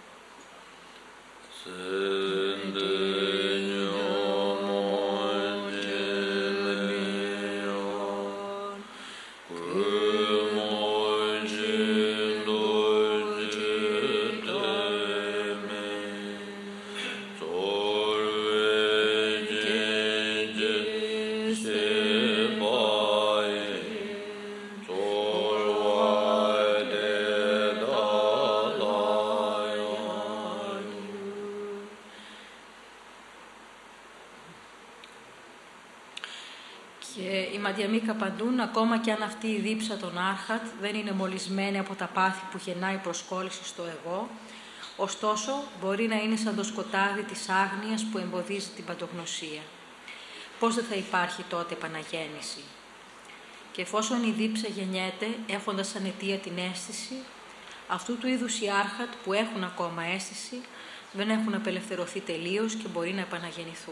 Μαντιαμίκα απαντούν, ακόμα και αν αυτή η δίψα των Άρχατ δεν είναι μολυσμένη από τα πάθη που γεννάει η προσκόλληση στο εγώ, ωστόσο μπορεί να είναι σαν το σκοτάδι της άγνοιας που εμποδίζει την παντογνωσία. Πώς δεν θα υπάρχει τότε επαναγέννηση? Και εφόσον η δίψα γεννιέται έχοντας σαν αιτία την αίσθηση, αυτού του είδους οι Άρχατ που έχουν ακόμα αίσθηση δεν έχουν απελευθερωθεί τελείως και μπορεί να επαναγεννηθούν.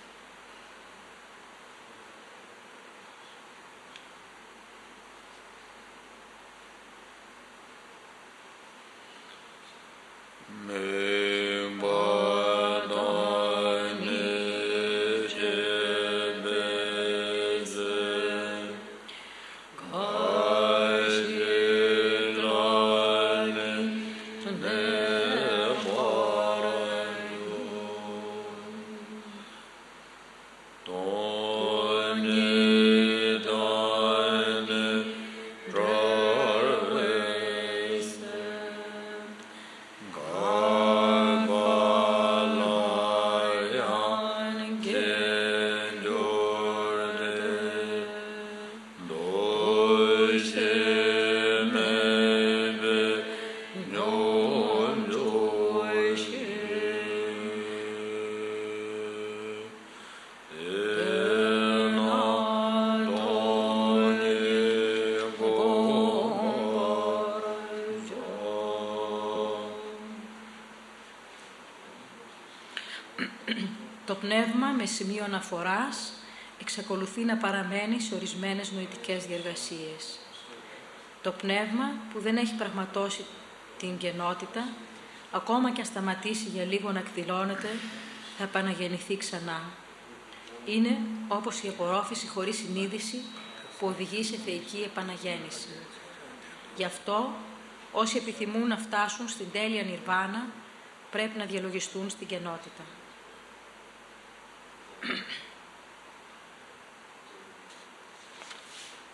Το πνεύμα με σημείο αναφοράς εξακολουθεί να παραμένει σε ορισμένες νοητικές διεργασίες. Το πνεύμα που δεν έχει πραγματώσει την κενότητα, ακόμα και αν σταματήσει για λίγο να εκδηλώνεται, θα επαναγεννηθεί ξανά. Είναι όπως η απορρόφηση χωρίς συνείδηση που οδηγεί σε θεϊκή επαναγέννηση. Γι' αυτό, όσοι επιθυμούν να φτάσουν στην τέλεια νιρβάνα, πρέπει να διαλογιστούν στην κενότητα.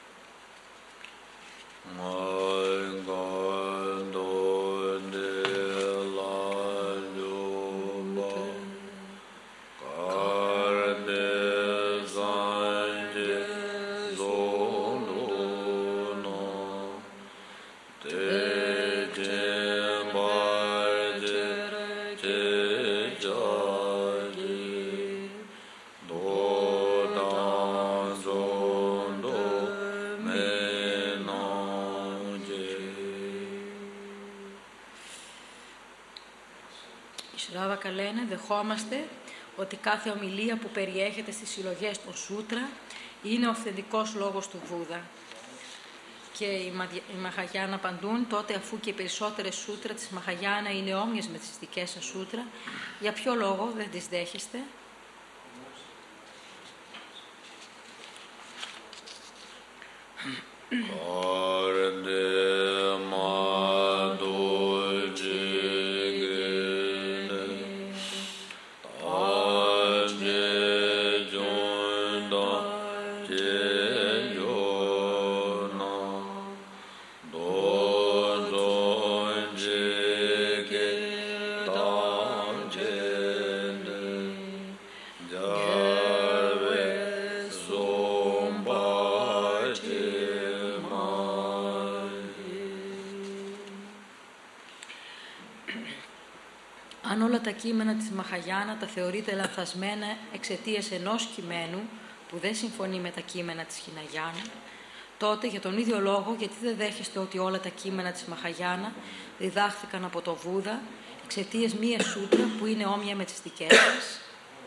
My God, Σράβακα λένε, δεχόμαστε ότι κάθε ομιλία που περιέχεται στις συλλογές των Σούτρα είναι ο αυθεντικός λόγος του Βούδα. Και οι Μαχαγιάνα απαντούν, τότε αφού και οι περισσότερες σούτρα της Μαχαγιάνα είναι όμοιες με τις δικές σας σούτρα, για ποιο λόγο δεν τις δέχεστε? Αν όλα τα κείμενα της Μαχαγιάνα τα θεωρείτε λανθασμένα εξαιτίας ενός κειμένου που δεν συμφωνεί με τα κείμενα της Χιναγιάνα, τότε για τον ίδιο λόγο γιατί δεν δέχεστε ότι όλα τα κείμενα της Μαχαγιάνα διδάχθηκαν από το Βούδα εξαιτίας μία σούτρα που είναι όμοια με τις δικές σας?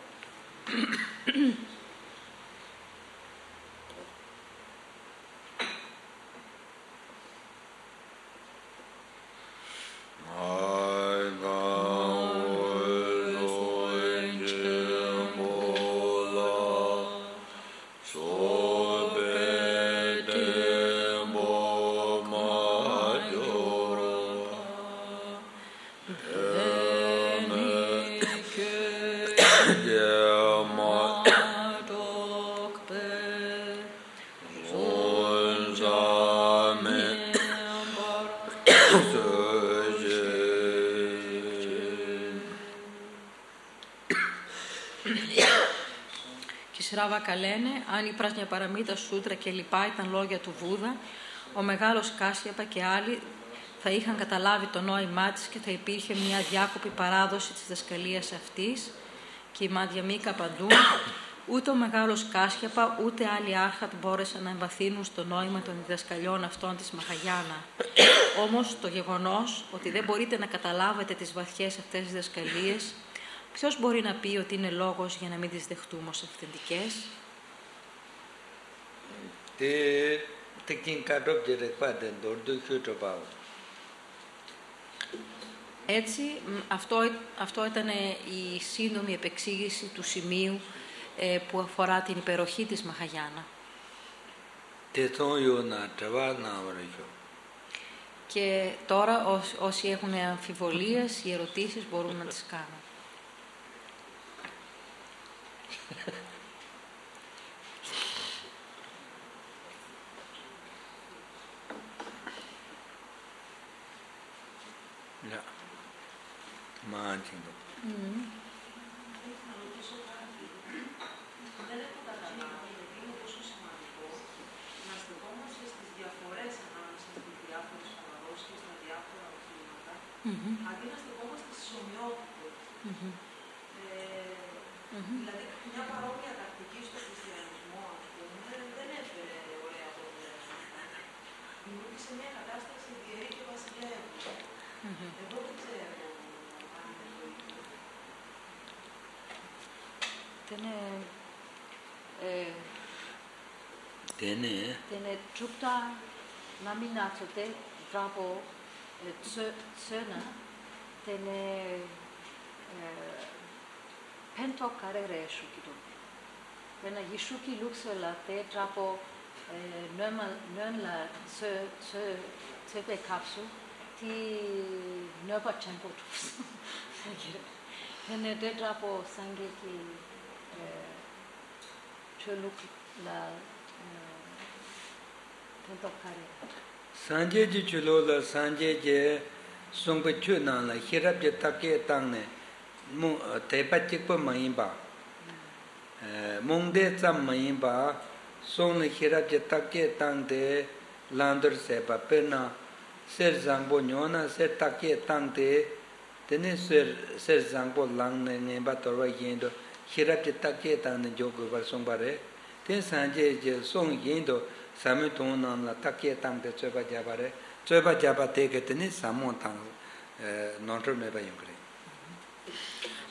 Σράβακα λένε, αν η Πράσνια Παραμίτα Σούτρα και λοιπά ήταν λόγια του Βούδα, ο μεγάλος Κάσιαπα και άλλοι θα είχαν καταλάβει το νόημά της και θα υπήρχε μια διάκοπη παράδοση της διδασκαλίας αυτής. Και οι Μαντιαμίκα απαντούν, ούτε ο μεγάλος Κάσιαπα ούτε άλλοι άρχατ μπόρεσαν να εμβαθύνουν στο νόημα των διδασκαλιών αυτών της Μαχαγιάνα. Όμως το γεγονός ότι δεν μπορείτε να καταλάβετε τις βαθιές αυτές τις διδασκαλίες, ποιος μπορεί να πει ότι είναι λόγος για να μην τις δεχτούμε ως αυθεντικές? Έτσι, αυτό, αυτό ήταν η σύντομη επεξήγηση του σημείου ε, που αφορά την υπεροχή της Μαχαγιάνα. Και τώρα όσοι, όσοι έχουν αμφιβολίες ή ερωτήσεις μπορούν να τις κάνουν. Ναι. Μάντζινο. Δεν έχω καταλάβει γιατί είναι τόσο σημαντικό να στεκόμαστε στις διαφορές ανάμεσα στις διάφορες παραδόσεις και στα διάφορα οχήματα, αντί να στεκόμαστε στις ομοιότητες. Δηλαδή, μια παρόμοια τακτική στο χριστιανισμό, ας πούμε, δεν έφερε ωραία αποτελέσματα. Δημιούργησε μια κατάσταση ιερή και βασιλεύου. Εγώ δεν ξέρω αν είναι το ίδιο. Τένε... Τένε... Τένε τρупτα να μην άτσοτε δράπο τσένα, τένε... Πέντο καρέρε σου κοιτώ. Πένα γισούκι λούξελα τε τράπο νönla τσέπε κάψου τι νöpa τσέμπο τους. Πένα τε τράπο σάγγε τι τσελούκλα πέντο καρέρε. Σάγγε τζι τσουλόλα σάγγε τζι σόγκπε τσουνάλα χειράπ τζι τάκε τάγνε Tepa chikpa mayimba, mungde tsam mayimba, song hirab je takye tangde, landar sepa perna, ser zangbo nyona, ser takye tangde, tene ser ser zangbo langne ngemba torwa yendo, hirab je takye tangde jogo bar song bare, ten sanje je song yendo, sami tong nan la takye tangde choba jabare, choba jaba teke tene samon tang, nontor meba yungre.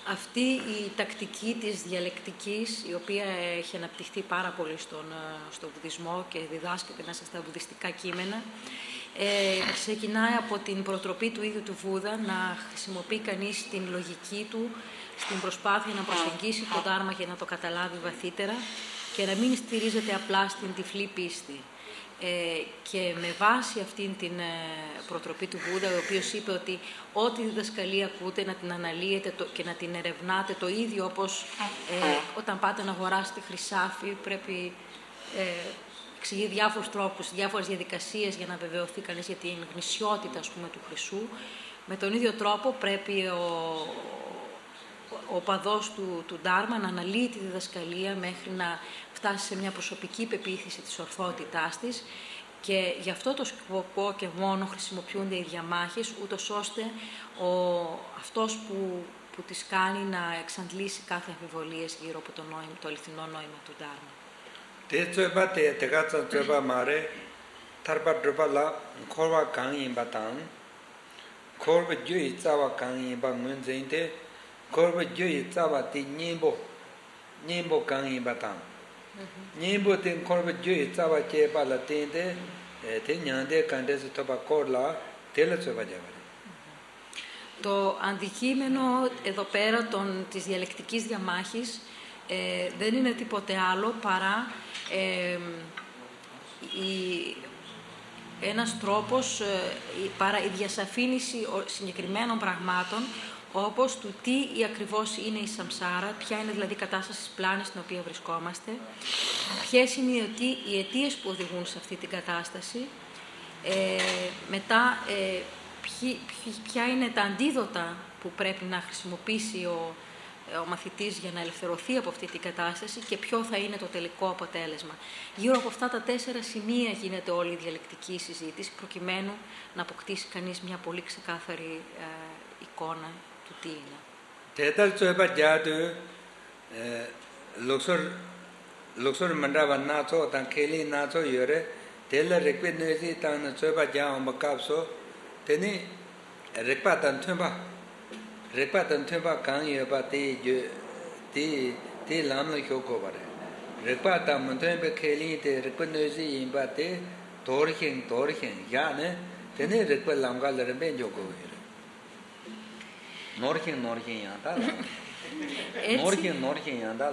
Αυτή η τακτική της διαλεκτικής, η οποία έχει αναπτυχθεί πάρα πολύ στον, στον βουδισμό και διδάσκεται μέσα στα βουδιστικά κείμενα, ε, ξεκινάει από την προτροπή του ίδιου του Βούδα να χρησιμοποιεί κανείς την λογική του στην προσπάθεια να προσεγγίσει το Δάρμα και να το καταλάβει βαθύτερα και να μην στηρίζεται απλά στην τυφλή πίστη. Ε, και με βάση αυτήν την ε, προτροπή του Βούδα, ο οποίος είπε ότι ό,τι διδασκαλία ακούτε να την αναλύετε το, και να την ερευνάτε το ίδιο όπως ε, όταν πάτε να αγοράσετε χρυσάφι πρέπει ε, εξηγεί διάφορους τρόπους, διάφορες διαδικασίες για να βεβαιωθεί κανείς για την γνησιότητα, ας πούμε, του χρυσού. Με τον ίδιο τρόπο πρέπει ο, ο παδός του, του Ντάρμα να αναλύει τη διδασκαλία μέχρι να φτάσει σε μια προσωπική πεποίθηση της ορθότητάς της και γι' αυτό το σκοπό και μόνο χρησιμοποιούνται οι διαμάχες, ούτως ώστε ο, αυτός που, που τις κάνει να εξαντλήσει κάθε αμφιβολίες γύρω από το, νόημα, το αληθινό νόημα του Ντάρμα. Τε τσοεπα τε τεγάτσα τσοεπα μάρε θαρπα τροπα λα χόρβα καν μπατάν χόρβα γιουι τσάβα καν μπαγμουν ζέιντε χόρβα γιουι τσάβα τι νίμπο νίμπο καν μπατάν νίμπο την χόρβα γιουι τσάβα και παλα τέντε τε νιάντε καντές τόπα κόρλα τέλα τσοεπα τζαβαρε. Το αντικείμενο εδώ πέρα των, της διαλεκτικής διαμάχης ε, δεν είναι τίποτε άλλο παρά ε, η, ένας τρόπος, ε, η, παρά η διασαφήνιση συγκεκριμένων πραγμάτων όπως του τι ακριβώς είναι η σαμσάρα, ποια είναι δηλαδή η κατάσταση της πλάνης στην οποία βρισκόμαστε, ποιες είναι οι αιτίες που οδηγούν σε αυτή την κατάσταση, ε, μετά ε, ποιοι, ποιοι, ποια είναι τα αντίδοτα που πρέπει να χρησιμοποιήσει ο, ο μαθητής για να ελευθερωθεί από αυτή την κατάσταση και ποιο θα είναι το τελικό αποτέλεσμα. Γύρω από αυτά τα τέσσερα σημεία γίνεται όλη η διαλεκτική συζήτηση προκειμένου να αποκτήσει κανείς μια πολύ ξεκάθαρη ε, εικόνα του τι είναι. Τέταλ τσοεπα τζάτου λοξορ μαντάβα νάτσο όταν κέλη νάτσο ιωρε τέλα ρεκπέ νέζι ήταν τσοεπα τζάω μπακάψο τένι ρεκπά ταν τούμπα ρεκπά ταν τούμπα καν ιωπα τι λάμνο χιόκο βαρε ρεκπά ταν μαντούμπε κέλη τε ρεκπέ νέζι ιμπα τε τόρχεν τόρχεν γιάνε τένι ρεκπέ λάμγα λερεμπέ νιόκο βαρε Νόρχεν, νόρχεν, γιάντα, νόρχεν, νόρχεν, γιάντα,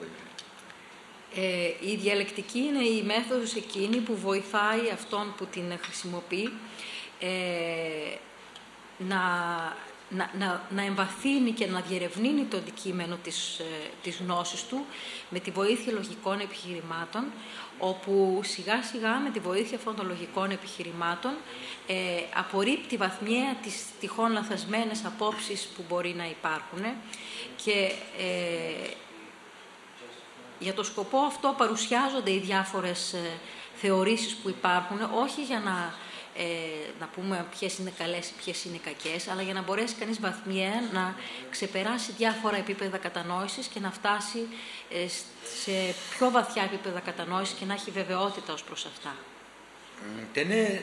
η διαλεκτική είναι η μέθοδος εκείνη που βοηθάει αυτόν που την χρησιμοποιεί ε, να, να, να, να εμβαθύνει και να διερευνύνει το αντικείμενο της, ε, της γνώσης του με τη βοήθεια λογικών επιχειρημάτων, όπου σιγά σιγά με τη βοήθεια αυτών των λογικών επιχειρημάτων ε, απορρίπτει βαθμιαία τις τυχόν λανθασμένες απόψεις που μπορεί να υπάρχουν και ε, για το σκοπό αυτό παρουσιάζονται οι διάφορες ε, θεωρήσεις που υπάρχουν, όχι για να, ε, να πούμε ποιες είναι καλές ή ποιες είναι κακές, αλλά για να μπορέσει κανείς βαθμιαία να ξεπεράσει διάφορα επίπεδα κατανόησης και να φτάσει ε, σε πιο βαθιά επίπεδα κατανόησης και να έχει βεβαιότητα ως προς αυτά. Τένε,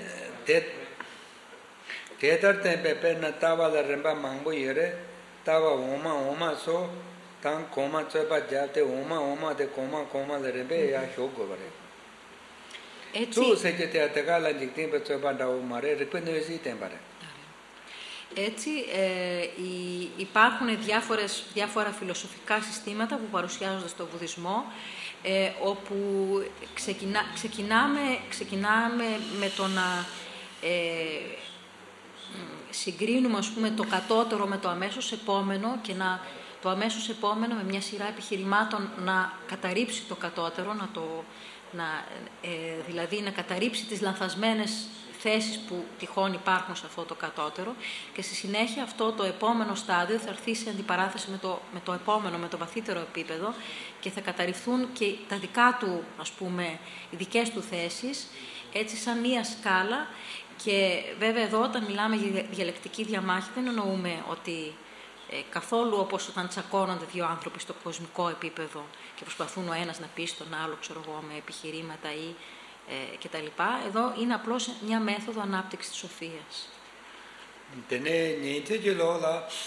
τέταρτε πεπέρνα τάβα λαρρεμπά μάγκο ιερε, τάβα όμα όμα σο, ταν κόμμα τσέπα τζάτε όμα όμα τε κόμμα κόμμα λαρρεμπέ για χιόγκο βαρε. Του σε και τεατεγάλα νικτήν πετσέπα τα ομαρέ, ρεπέντε ζήτεν βαρε. Έτσι ε, οι, υπάρχουν διάφορες, διάφορα φιλοσοφικά συστήματα που παρουσιάζονται στο βουδισμό, ε, όπου ξεκινά, ξεκινάμε, ξεκινάμε με το να ε, συγκρίνουμε, ας πούμε, το κατώτερο με το αμέσως επόμενο και να, το αμέσως επόμενο με μια σειρά επιχειρημάτων να καταρρύψει το κατώτερο, να το, να, ε, δηλαδή να καταρρύψει τις λανθασμένες θέσεις που τυχόν υπάρχουν σε αυτό το κατώτερο και στη συνέχεια αυτό το επόμενο στάδιο θα έρθει σε αντιπαράθεση με το, με το επόμενο, με το βαθύτερο επίπεδο και θα καταρριφθούν και τα δικά του, ας πούμε, οι δικές του θέσεις, έτσι σαν μία σκάλα. Και βέβαια εδώ όταν μιλάμε για διαλεκτική διαμάχη δεν εννοούμε ότι ε, καθόλου όπως όταν τσακώνονται δύο άνθρωποι στο κοσμικό επίπεδο και προσπαθούν ο ένας να πει στον άλλο, ξέρω εγώ, με επιχειρήματα ή Ε, και τα λοιπά. Εδώ είναι απλώς μια μέθοδο ανάπτυξης της σοφίας. Τενέ νιέτε και λόγα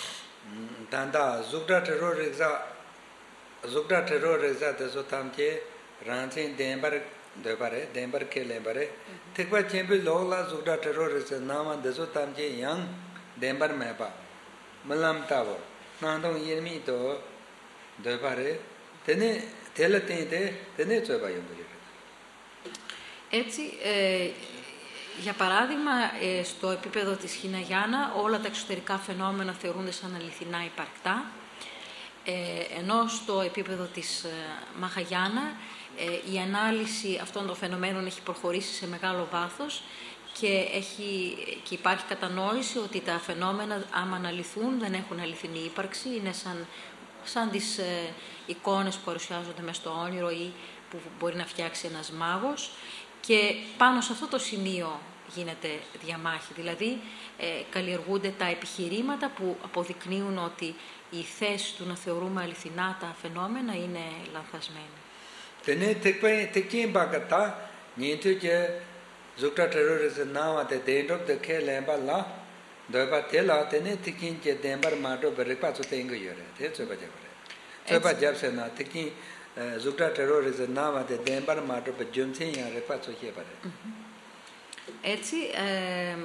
Danda Zukta terroriza Zukta terroriza the Sotamche, Ransin Dember, Debare, Dember Kelebare, Tekwa Champi Lola, Zukta terroriza Nama, the Sotamche, young Dember Mapa, Malam Tower, Nandong Yemito, Debare, Tene, Teletinte, Tenezo by Έτσι, ε, για παράδειγμα, ε, στο επίπεδο της Χιναγιάνα όλα τα εξωτερικά φαινόμενα θεωρούνται σαν αληθινά υπαρκτά, ε, ενώ στο επίπεδο της ε, Μαχαγιάνα ε, η ανάλυση αυτών των φαινομένων έχει προχωρήσει σε μεγάλο βάθος και, έχει, και υπάρχει κατανόηση ότι τα φαινόμενα, άμα αναλυθούν, δεν έχουν αληθινή ύπαρξη, είναι σαν, σαν τις ε, εικόνες που παρουσιάζονται μες στο όνειρο ή που μπορεί να φτιάξει ένας μάγος. Και πάνω σε αυτό το σημείο γίνεται διαμάχη, δηλαδή ε, καλλιεργούνται τα επιχειρήματα που αποδεικνύουν ότι η θέση του να θεωρούμε αληθινά τα φαινόμενα είναι λανθασμένη. Τενέ τεκκίν μπακατά, νιντου και ζουκτά τερόριζε νάμα τε τέντροπ τε κέ λέμπα λά, δόεπα τέλα τενέ τεκκίν και τέμπαρ μάτω περίπα τσο τέγκο γιωρέ, τε τσοεπα τζέπαρε. Τσοεπα τζάψε να τεκκίν Zukta terrorism nama de dembar mato pe juntin ya repa choche pare. Έτσι, ε,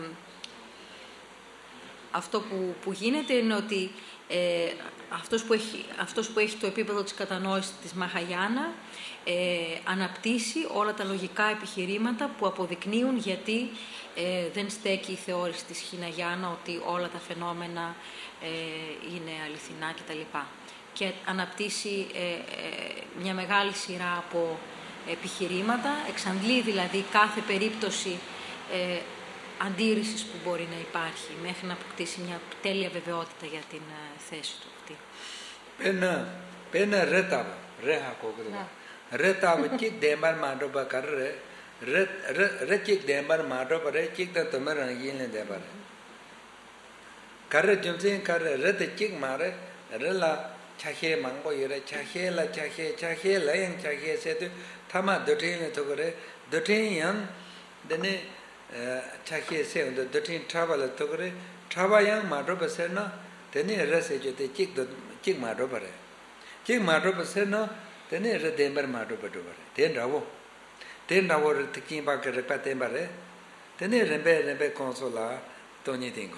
αυτό που, που γίνεται είναι ότι ε, αυτός, που έχει, αυτός που έχει το επίπεδο της κατανόησης της Μαχαγιάνα ε, αναπτύσσει όλα τα λογικά επιχειρήματα που αποδεικνύουν γιατί ε, δεν στέκει η θεώρηση της Χιναγιάνα ότι όλα τα φαινόμενα ε, είναι αληθινά κτλ. Και αναπτύσσει ε, ε, μια μεγάλη σειρά από επιχειρήματα, εξαντλεί δηλαδή κάθε περίπτωση ε, αντίρρησης που μπορεί να υπάρχει, μέχρι να αποκτήσει μια τέλεια βεβαιότητα για την ε, θέση του αυτή. Πένα, πένα ρέταβα, ρέχα κόκκιδα. Ρέταβα κικ δέμπαρ μάτωπα καρρε, ρε κικ δέμπαρ μάτωπα ρε κικ τα τομέρα γίνε δέμπαρ. Καρρε τζομσίν καρρε ρε τε κικ μάρε, ρε λα Chakhe mangbo yore, chakhe la chakhe, chakhe la yang chakhe se tu, tama dotin le tokore, dotin yang, dene chakhe se undo, dotin traba le tokore, traba yang madroba se na, dene rase jote chik do, chik madroba re. Chik madroba se na, dene re dembar madroba doba re. Den ravo. Den ravo re tikin baka repa demba re, dene rembe rembe consola, toni tingo.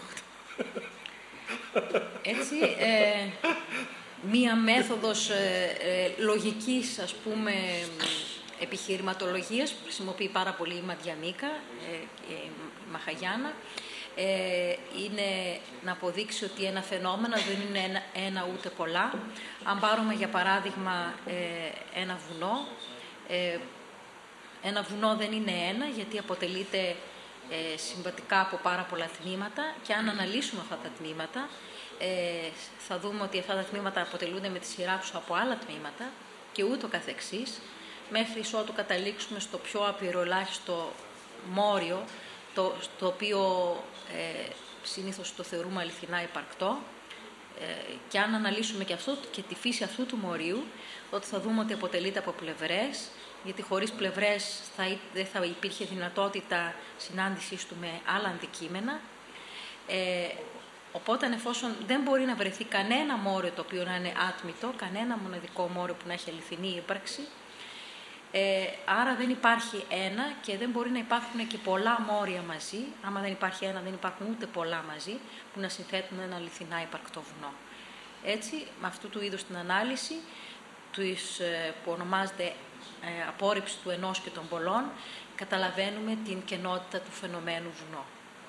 Έτσι, ε, μία μέθοδος ε, ε, λογικής, ας πούμε, επιχειρηματολογίας που χρησιμοποιεί πάρα πολύ η Μαντιαμίκα, ε, ε, η Μαχαγιάνα, ε, είναι να αποδείξει ότι ένα φαινόμενο δεν είναι ένα, ένα ούτε πολλά. Αν πάρουμε για παράδειγμα ε, ένα βουνό, ε, ένα βουνό δεν είναι ένα γιατί αποτελείται ε, συμβατικά από πάρα πολλά τμήματα και αν αναλύσουμε αυτά τα τμήματα ε, θα δούμε ότι αυτά τα τμήματα αποτελούνται με τη σειρά τους από άλλα τμήματα και ούτω καθεξής, μέχρι ότου καταλήξουμε στο πιο απειροελάχιστο μόριο, το, το οποίο ε, συνήθως το θεωρούμε αληθινά υπαρκτό, ε, και αν αναλύσουμε και, αυτό, και τη φύση αυτού του μορίου, τότε θα δούμε ότι αποτελείται από πλευρές, γιατί χωρίς πλευρές θα, δεν θα υπήρχε δυνατότητα συνάντησής του με άλλα αντικείμενα. Ε, οπότε, εφόσον δεν μπορεί να βρεθεί κανένα μόριο το οποίο να είναι άτμητο, κανένα μοναδικό μόριο που να έχει αληθινή ύπαρξη, ε, άρα δεν υπάρχει ένα και δεν μπορεί να υπάρχουν και πολλά μόρια μαζί. Άμα δεν υπάρχει ένα, δεν υπάρχουν ούτε πολλά μαζί που να συνθέτουν ένα αληθινά υπαρκτό βουνό. Έτσι, με αυτού του είδους την ανάλυση, τους, ε, που ονομάζεται ε, απόρριψη του ενός και των πολλών, καταλαβαίνουμε την κενότητα του φαινομένου βουνό.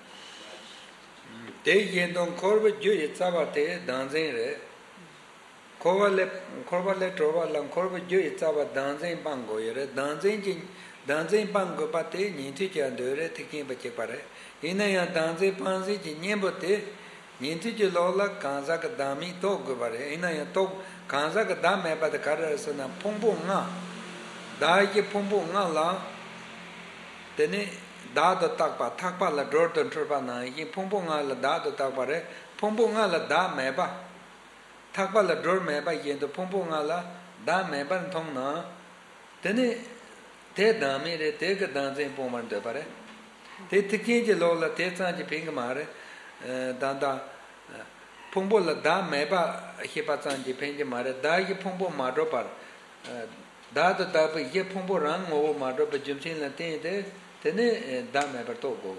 Te yendon korbe juye tsabate danzen re, korbe korbe troba lang korbe juye tsaba danzen bango yere, danzen jin danzen bango pate nyinti chando re tikin bache pare, ina ya danzen panzi ji nyembote nyinti ji lola kanza ka dami tok pare, ina ya tok kanza ka dam me pate kar sana pongbo nga, da ye pongbo nga la, tene da do takpa takpa la dor don turpa na yin pongpo nga la da do takpa re pongpo nga la da me ba takpa la dor me ba yin do pongpo nga la da me ba thong na tene te da me re te ga dan zen pong man de pa re te tikin je lo la te sa ji ping ma re da da Pumbo la da meba hipatsanji penji mare, da ye pumbo madropar. Da to da ye pumbo rang over madrop jumsin la tende, tene da meba to go.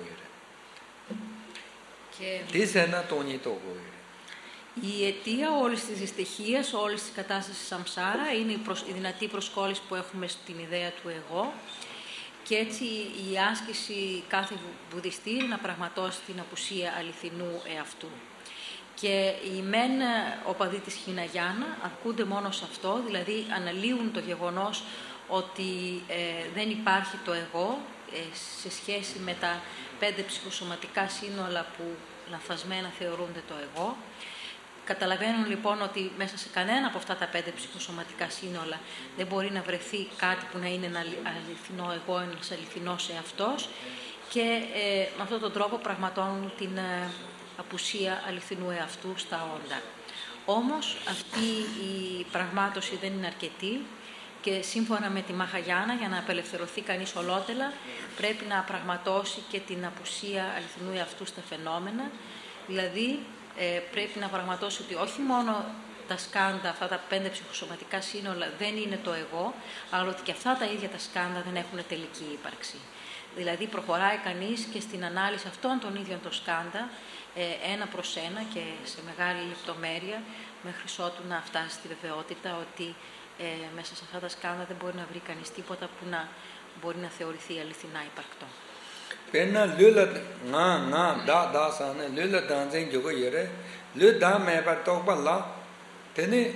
Τι σε ένα τόνι το γόη. Η αιτία όλης της δυστυχίας, όλης της κατάστασης σαμσάρα είναι η, προσ... η δυνατή προσκόλληση που έχουμε στην ιδέα του εγώ και έτσι η άσκηση κάθε βουδιστή είναι να πραγματώσει την απουσία αληθινού εαυτού. Και οι μεν οπαδοί της Χιναγιάνα αρκούνται μόνο σε αυτό, δηλαδή αναλύουν το γεγονός ότι ε, δεν υπάρχει το εγώ ε, σε σχέση με τα πέντε ψυχοσωματικά σύνολα που λανθασμένα θεωρούνται το εγώ. Καταλαβαίνουν λοιπόν ότι μέσα σε κανένα από αυτά τα πέντε ψυχοσωματικά σύνολα δεν μπορεί να βρεθεί κάτι που να είναι ένα αληθινό εγώ, ένας αληθινός εαυτός και ε, με αυτόν τον τρόπο πραγματώνουν την ε, απουσία αληθινού εαυτού στα όντα. Όμως αυτή η πραγμάτωση δεν είναι αρκετή και σύμφωνα με τη Μαχαγιάνα, για να απελευθερωθεί κανείς ολότελα, πρέπει να πραγματώσει και την απουσία αληθινού εαυτού στα φαινόμενα, δηλαδή ε, πρέπει να πραγματώσει ότι όχι μόνο τα σκάντα, αυτά τα πέντε ψυχοσωματικά σύνολα δεν είναι το εγώ, αλλά ότι και αυτά τα ίδια τα σκάντα δεν έχουν τελική ύπαρξη. Δηλαδή προχωράει κανείς και στην ανάλυση αυτών των ίδιων των σκάντα, ε, ένα προς ένα και σε μεγάλη λεπτομέρεια, μέχρι ότου να φτάσει στη βεβαιότητα ότι ε, μέσα σε αυτά τα σκάνδα δεν μπορεί να βρει κανείς τίποτα που να μπορεί να θεωρηθεί αληθινά υπαρκτό. Πένα λούλα να να δα δα σάνε λούλα δανζέν τζογο γερε λου δα με παρτόκ λα τενε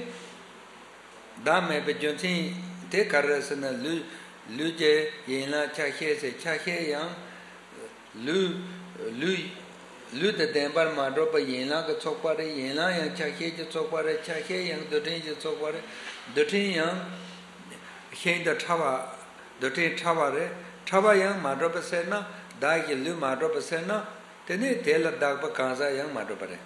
δα με πετζονσιν τε καρέσνα λου λούγε γινά τσαχέσε τσαχέ양 λου λου λου τε τέμπαρ μαντρόπα γινά κα τσοκπάρε γινά yang τσαχέ τσοκπάρε τσαχέ양 δοτέν τσοκπάρε δοτέ양 χέιντα ਠάβα δοτέν ਠάβαρε ਠάβα양 μαντρόπα σένα δάγε λου μαντρόπα σένα τενε τέλα δάγπα κανζά양 μαντρόπαρε.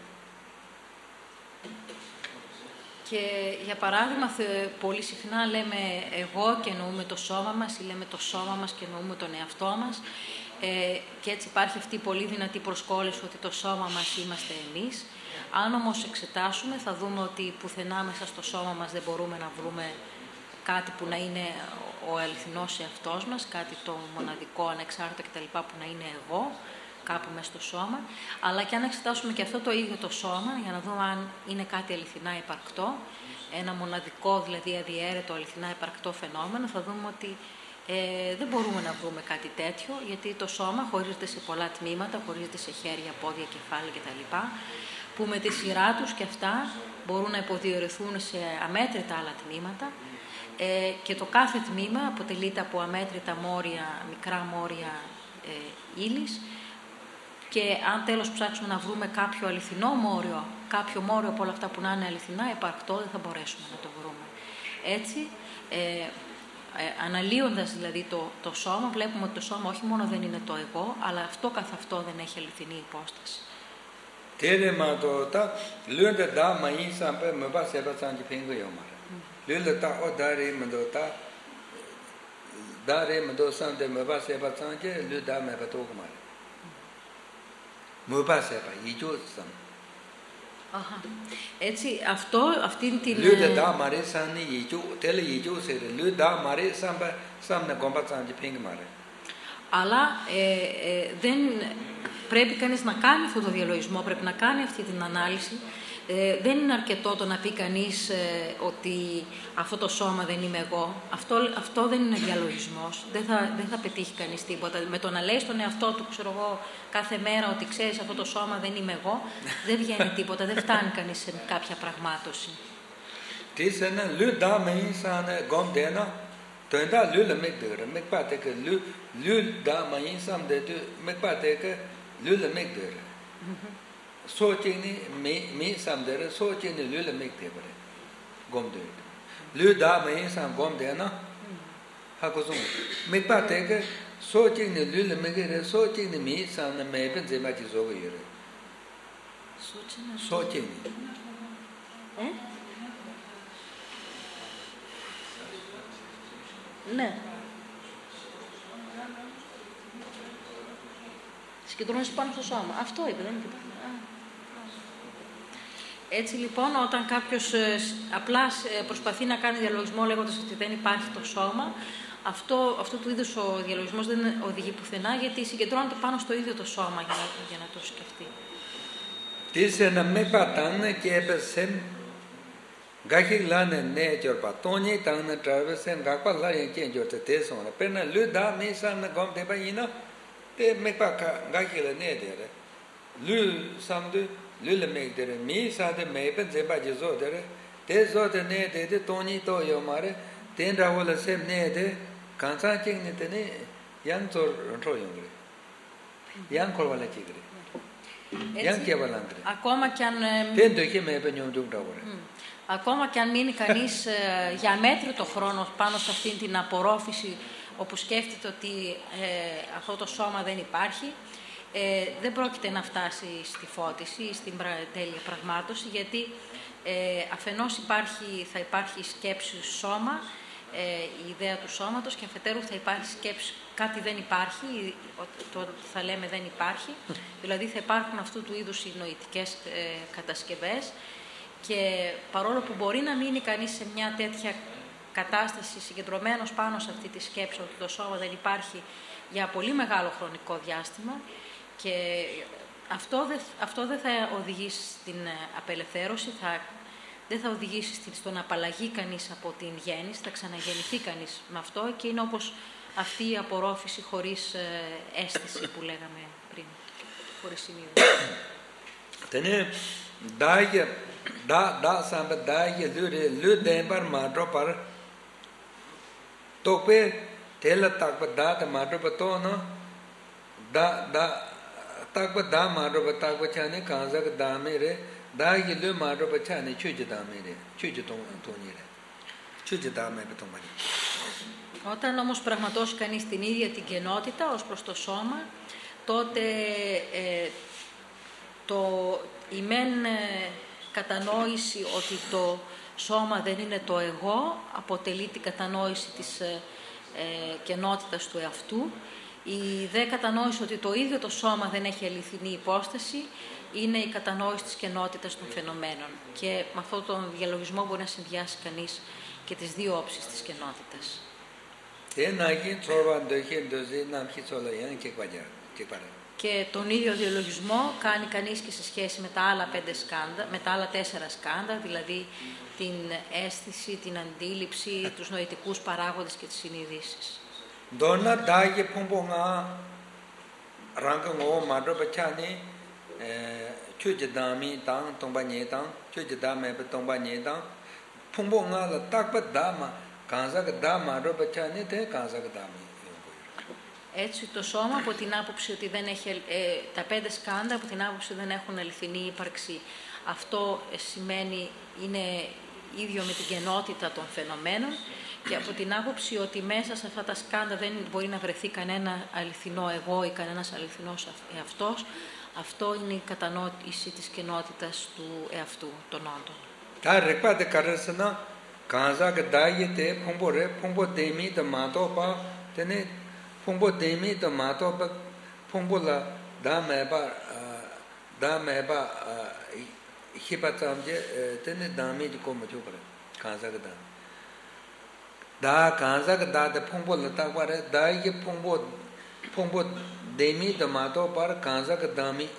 Και για παράδειγμα, πολύ συχνά λέμε εγώ και εννοούμε το σώμα μας ή λέμε το σώμα μας και εννοούμε τον εαυτό μας ε, και έτσι υπάρχει αυτή η πολύ δυνατή προσκόλληση ότι το σώμα μας είμαστε εμείς. Αν όμως εξετάσουμε θα δούμε ότι πουθενά μέσα στο σώμα μας δεν μπορούμε να βρούμε κάτι που να είναι ο αληθινός εαυτός μας, κάτι το μοναδικό, ανεξάρτητο κτλ. Που να είναι εγώ, κάπου μέσα στο σώμα, αλλά και αν εξετάσουμε και αυτό το ίδιο το σώμα, για να δούμε αν είναι κάτι αληθινά υπαρκτό, ένα μοναδικό, δηλαδή αδιέρετο, αληθινά υπαρκτό φαινόμενο, θα δούμε ότι ε, δεν μπορούμε να βρούμε κάτι τέτοιο, γιατί το σώμα χωρίζεται σε πολλά τμήματα, χωρίζεται σε χέρια, πόδια, κεφάλαια κτλ., που με τη σειρά τους και αυτά μπορούν να υποδιαιρεθούν σε αμέτρητα άλλα τμήματα, ε, και το κάθε τμήμα αποτελείται από αμέτρητα μόρια, μικρά μόρια ε, ύλης. Και αν τέλος ψάξουμε να βρούμε κάποιο αληθινό μόριο, κάποιο μόριο από όλα αυτά που να είναι αληθινά υπαρκτό, δεν θα μπορέσουμε να το βρούμε. Έτσι, ε, ε, αναλύοντας δηλαδή το, το σώμα, βλέπουμε ότι το σώμα όχι μόνο δεν είναι το εγώ, αλλά αυτό καθ' αυτό δεν έχει αληθινή υπόσταση. Τέρε μα το τα, λούντε τα μαΐν σαμπέ με πας έπασαν και πίνγκο ιωμάρα. Λούντε τα ο δάρε με το τα, δάρε με το σάντε με πας έπασαν και λούντα με πατώκμαρα. Έτσι, αυτό, αυτή την... Αλλά ε, ε, δεν πρέπει κανείς να κάνει αυτό το διαλογισμό, πρέπει να κάνει αυτή την ανάλυση. Ε, δεν είναι αρκετό το να πει κανείς ε, ότι αυτό το σώμα δεν είμαι εγώ. Αυτό, αυτό δεν είναι διαλογισμός. Δεν θα, δεν θα πετύχει κανείς τίποτα. Με το να λέει στον εαυτό του, ξέρω εγώ, κάθε μέρα ότι ξέρεις αυτό το σώμα δεν είμαι εγώ, δεν βγαίνει τίποτα. Δεν φτάνει κανείς σε κάποια πραγμάτωση. Τι σε ένα λου δάμε σαν γκόμτενα, το εντά λου λεμεκ δέρα, μεκ πάτε και λου δάμε σαν δέτου, μεκ πάτε και λου λεμεκ δέρα. Sochini me me samdere sochini lule mekte bare gomde lu da me sam gomde na ha ko so me pa te ke sochini lule mekere sochini me sam na me pen ze ma ji so ge yere sochini sochini eh ne συγκεντρώνεις πάνω στο σώμα. Αυτό είπε, δεν είναι τίποτα. Έτσι λοιπόν, όταν κάποιος ε, απλά ε, προσπαθεί να κάνει διαλογισμό λέγοντας ότι δεν υπάρχει το σώμα, αυτό, αυτό του είδους ο διαλογισμός δεν οδηγεί πουθενά, γιατί συγκεντρώνεται πάνω στο ίδιο το σώμα για να, για να το σκεφτεί. Τι σε να με πατάνε και έπεσεν Gaki lane ne jorpa, toni tang na traversen gakpa la yen ken jorte te song la. Pena lu da me san na gom te pa yina te me pa gaki la ne de re. Lu sam de lu le me de re mi sa de me pen ze ba je zo de re. Te zo de ne de de toni to yo ma re. Ten ra wo la sem ne de kan sa king ne te ne yang zo ro yo re. Yang kol wala chi re. Yang ke wala re. Ακόμα κι αν ten to ke me pe nyom dum da wo re. Ακόμα και αν μείνει κανείς ε, για αμέτρητο χρόνο πάνω σε αυτήν την απορρόφηση, όπου σκέφτεται ότι ε, αυτό το σώμα δεν υπάρχει, ε, δεν πρόκειται να φτάσει στη φώτιση ή στην τέλεια πραγμάτωση, γιατί ε, αφενός υπάρχει, θα υπάρχει σκέψη σώμα, ε, η ιδέα του σώματος, και αφετέρου θα υπάρχει σκέψη κάτι δεν υπάρχει, το θα λέμε δεν υπάρχει, δηλαδή θα υπάρχουν αυτού του είδους οι νοητικές ε, κατασκευές. Και παρόλο που μπορεί να μείνει κανείς σε μια τέτοια κατάσταση συγκεντρωμένος πάνω σε αυτή τη σκέψη ότι το σώμα δεν υπάρχει για πολύ μεγάλο χρονικό διάστημα, και αυτό δεν, αυτό δεν θα οδηγήσει στην απελευθέρωση, θα, δεν θα οδηγήσει στην, στο να απαλλαγεί κανείς από την γέννηση, θα ξαναγεννηθεί κανείς με αυτό, και είναι όπως αυτή η απορρόφηση χωρίς ε, αίσθηση που λέγαμε πριν, χωρίς σημείο. Dāya, dā, dā sāmba dāya lūre, lū dēmbar mātro par tōkpe tēla tākpa dā tā mātro pa tō no, dā, dā, tākpa dā mātro pa tākpa chāni kānsa ka dā me re, dāya lū mātro pa chāni chūja dā me re, chūja tōni re, chūja dā me pa tōma re. Όταν όμως πραγματώσει κανείς την ίδια την κενότητα ως προς το σώμα, τότε ε, το, η μεν ε, κατανόηση ότι το σώμα δεν είναι το εγώ αποτελεί την κατανόηση της ε, ε, κενότητας του εαυτού. Η δε κατανόηση ότι το ίδιο το σώμα δεν έχει αληθινή υπόσταση είναι η κατανόηση της κενότητας των φαινομένων. Και με αυτόν τον διαλογισμό μπορεί να συνδυάσει κανείς και τις δύο όψεις της κενότητας. Και τον ίδιο διαλογισμό κάνει κανείς και σε σχέση με τα άλλα πέντε σκάνδα, με τα άλλα τέσσερα σκάνδα, δηλαδή την αίσθηση, την αντίληψη, τους νοητικούς παράγοντες και τις συνειδήσεις. Δόνα δάγε πόμπονγα ράγκο μάτρο πατσάνι τσούτζεδάμι τάν τόμπανιετάν τσούτζεδάμε τόμπανιετάν πόμπονγα λα τάκπα δάμα κάνζακ δάμα μάτρο πατσάνι τε κάνζακ δάμι. Έτσι το σώμα από την άποψη ότι δεν έχει, ε, τα πέντε σκάνδα από την άποψη δεν έχουν αληθινή ύπαρξη. Αυτό ε, σημαίνει είναι ίδιο με την κενότητα των φαινομένων, και από την άποψη ότι μέσα σε αυτά τα σκάνδα δεν μπορεί να βρεθεί κανένα αληθινό εγώ ή κανένας αληθινός εαυτός. Αυτό είναι η κατανόηση της κενότητας του εαυτού, των όντων. Τα ρεκπάτε καρέσανα, κάνζα και δάγεται, πόμπο ρε, πόμπο δέμι, τα μάτωπα, τενε, πόμπο δέμι, τα μάτωπα, πόμπο λα, δά μέμπα, δά μέμπα, χίπατσάμγε, τενε δάμι τη κόμμα τσούπα ρε, κάνζα και δάμι. Da kanza ka da de phongbo la ta kwa re da ye phongbo phongbo demi da ma to par kanza ka da mi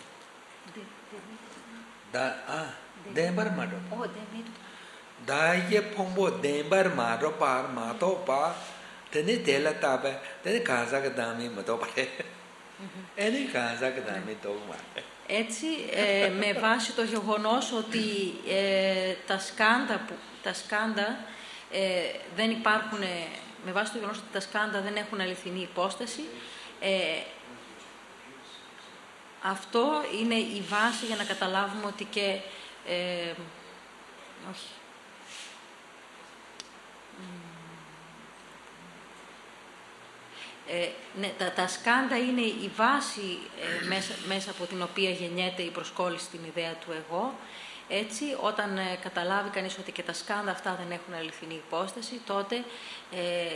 da a dembar ma do oh demi da ye phongbo dembar ma do par ma to pa tene de la ta ba tene kanza ka da mi ma to pa ene kanza ka da mi to ma. Έτσι, ε, με βάση το γεγονός ότι ε, τα σκάντα που τα σκάντα Ε, δεν υπάρχουν, με βάση το γεγονός ότι τα σκάντα δεν έχουν αληθινή υπόσταση, ε, αυτό είναι η βάση για να καταλάβουμε ότι και... Ε, όχι. Ε, ναι, τα, τα σκάντα είναι η βάση ε, μέσα, μέσα από την οποία γεννιέται η προσκόλληση στην ιδέα του εγώ. Έτσι, όταν ε, καταλάβει κανείς ότι και τα σκάνδα αυτά δεν έχουν αληθινή υπόσταση, τότε ε,